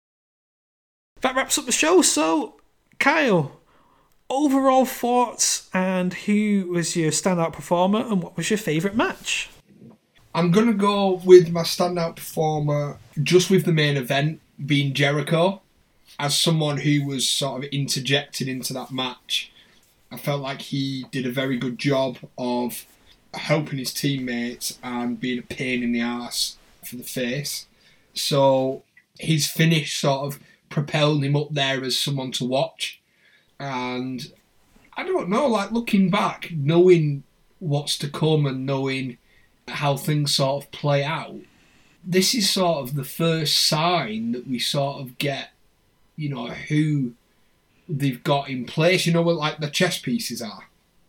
That wraps up the show. So, Kyle, overall thoughts, and who was your standout performer, and what was your favourite match? I'm going to go with my standout performer just with the main event being Jericho. As someone who was sort of interjected into that match, I felt like he did a very good job of helping his teammates and being a pain in the arse for the face. So his finish sort of propelled him up there as someone to watch. And I don't know, like looking back, knowing what's to come and knowing how things sort of play out, this is sort of the first sign that we sort of get, you know, who they've got in place, you know, what like the chess pieces are.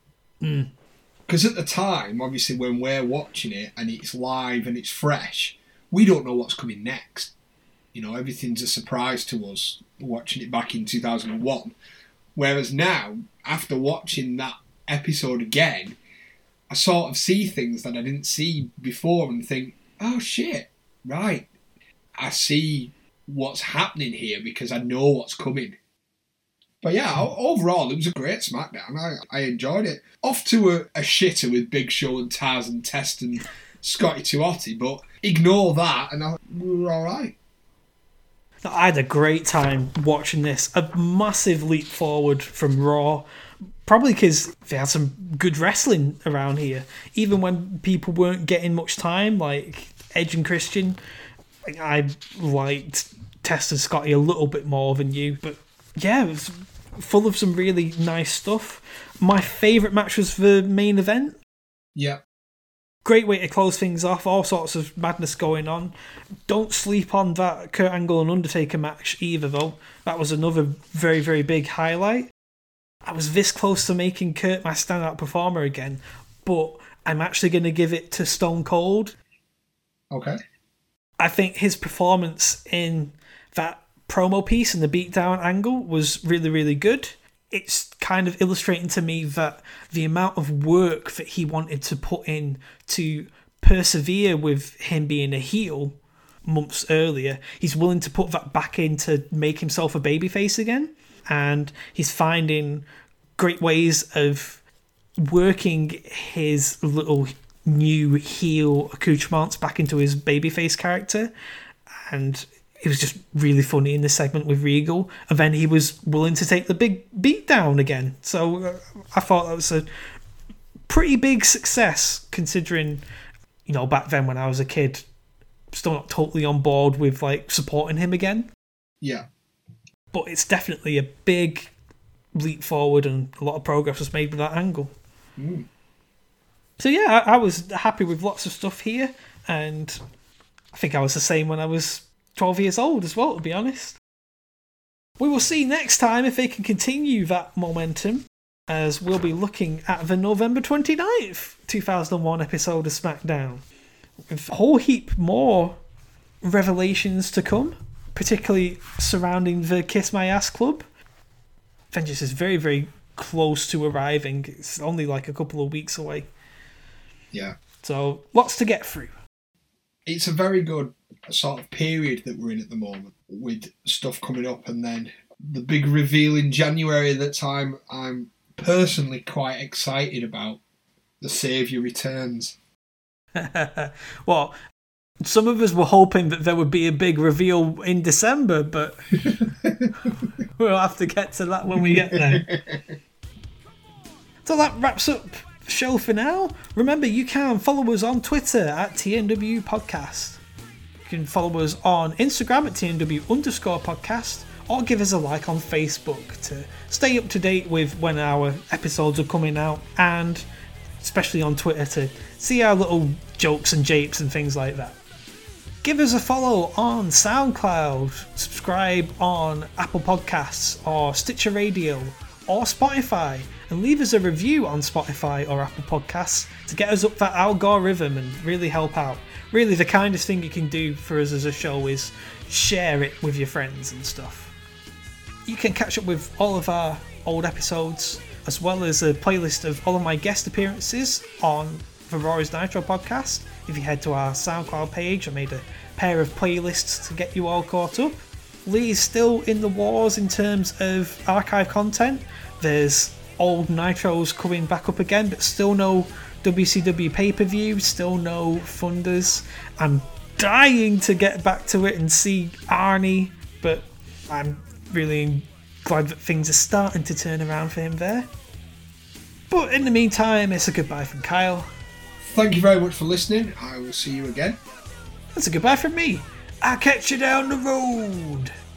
Because Mm. at the time, obviously, when we're watching it and it's live and it's fresh, we don't know what's coming next. You know, everything's a surprise to us watching it back in two thousand one. Whereas now, after watching that episode again, I sort of see things that I didn't see before and think, oh shit, right. I see what's happening here because I know what's coming. But yeah, overall, it was a great SmackDown. I, I enjoyed it. Off to a, a shitter with Big Show and Taz and Test and Scotty two Hotty, but ignore that and I, we were alright. I had a great time watching this. A massive leap forward from Raw. Probably because they had some good wrestling around here. Even when people weren't getting much time, like Edge and Christian, I liked Test and Scotty a little bit more than you. But yeah, it was full of some really nice stuff. My favourite match was the main event. Yeah. Great way to close things off. All sorts of madness going on. Don't sleep on that Kurt Angle and Undertaker match either, though. That was another very, very big highlight. I was this close to making Kurt my standout performer again, but I'm actually going to give it to Stone Cold. Okay. I think his performance in that promo piece and the beatdown angle was really, really good. It's kind of illustrating to me that the amount of work that he wanted to put in to persevere with him being a heel months earlier, he's willing to put that back in to make himself a babyface again. And he's finding great ways of working his little new heel accoutrements back into his babyface character. And it was just really funny in this segment with Regal. And then he was willing to take the big beat down again. So uh, I thought that was a pretty big success, considering, you know, back then when I was a kid, still not totally on board with like supporting him again. Yeah. But it's definitely a big leap forward, and a lot of progress was made with that angle. Mm. So yeah, I, I was happy with lots of stuff here, and I think I was the same when I was twelve years old as well, to be honest. We will see next time if they can continue that momentum, as we'll be looking at the November twenty-ninth, two thousand one episode of SmackDown, with a whole heap more revelations to come, particularly surrounding the Kiss My Ass Club. Vengeance is very, very close to arriving. It's only like a couple of weeks away. Yeah. So, lots to get through. It's a very good sort of period that we're in at the moment, with stuff coming up and then the big reveal in January that I'm, I'm personally quite excited about. The Saviour returns. Well, Some of us were hoping that there would be a big reveal in December, but we'll have to get to that when we get there. So that wraps up the show for now. Remember, you can follow us on Twitter at T N W Podcast. You can follow us on Instagram at T N W underscore podcast, or give us a like on Facebook to stay up to date with when our episodes are coming out, and especially on Twitter to see our little jokes and japes and things like that. Give us a follow on SoundCloud, subscribe on Apple Podcasts or Stitcher Radio or Spotify, and leave us a review on Spotify or Apple Podcasts to get us up that algorithm and really help out. Really, the kindest thing you can do for us as a show is share it with your friends and stuff. You can catch up with all of our old episodes, as well as a playlist of all of my guest appearances on the Rory's Nitro podcast. If you head to our SoundCloud page, I made a pair of playlists to get you all caught up. Lee's still in the wars in terms of archive content. There's old Nitros coming back up again, but still no W C W pay-per-view, still no Thunders. I'm dying to get back to it and see Arnie, but I'm really glad that things are starting to turn around for him there. But in the meantime, it's a goodbye from Kyle. Thank you very much for listening. I will see you again. That's a goodbye from me. I'll catch you down the road.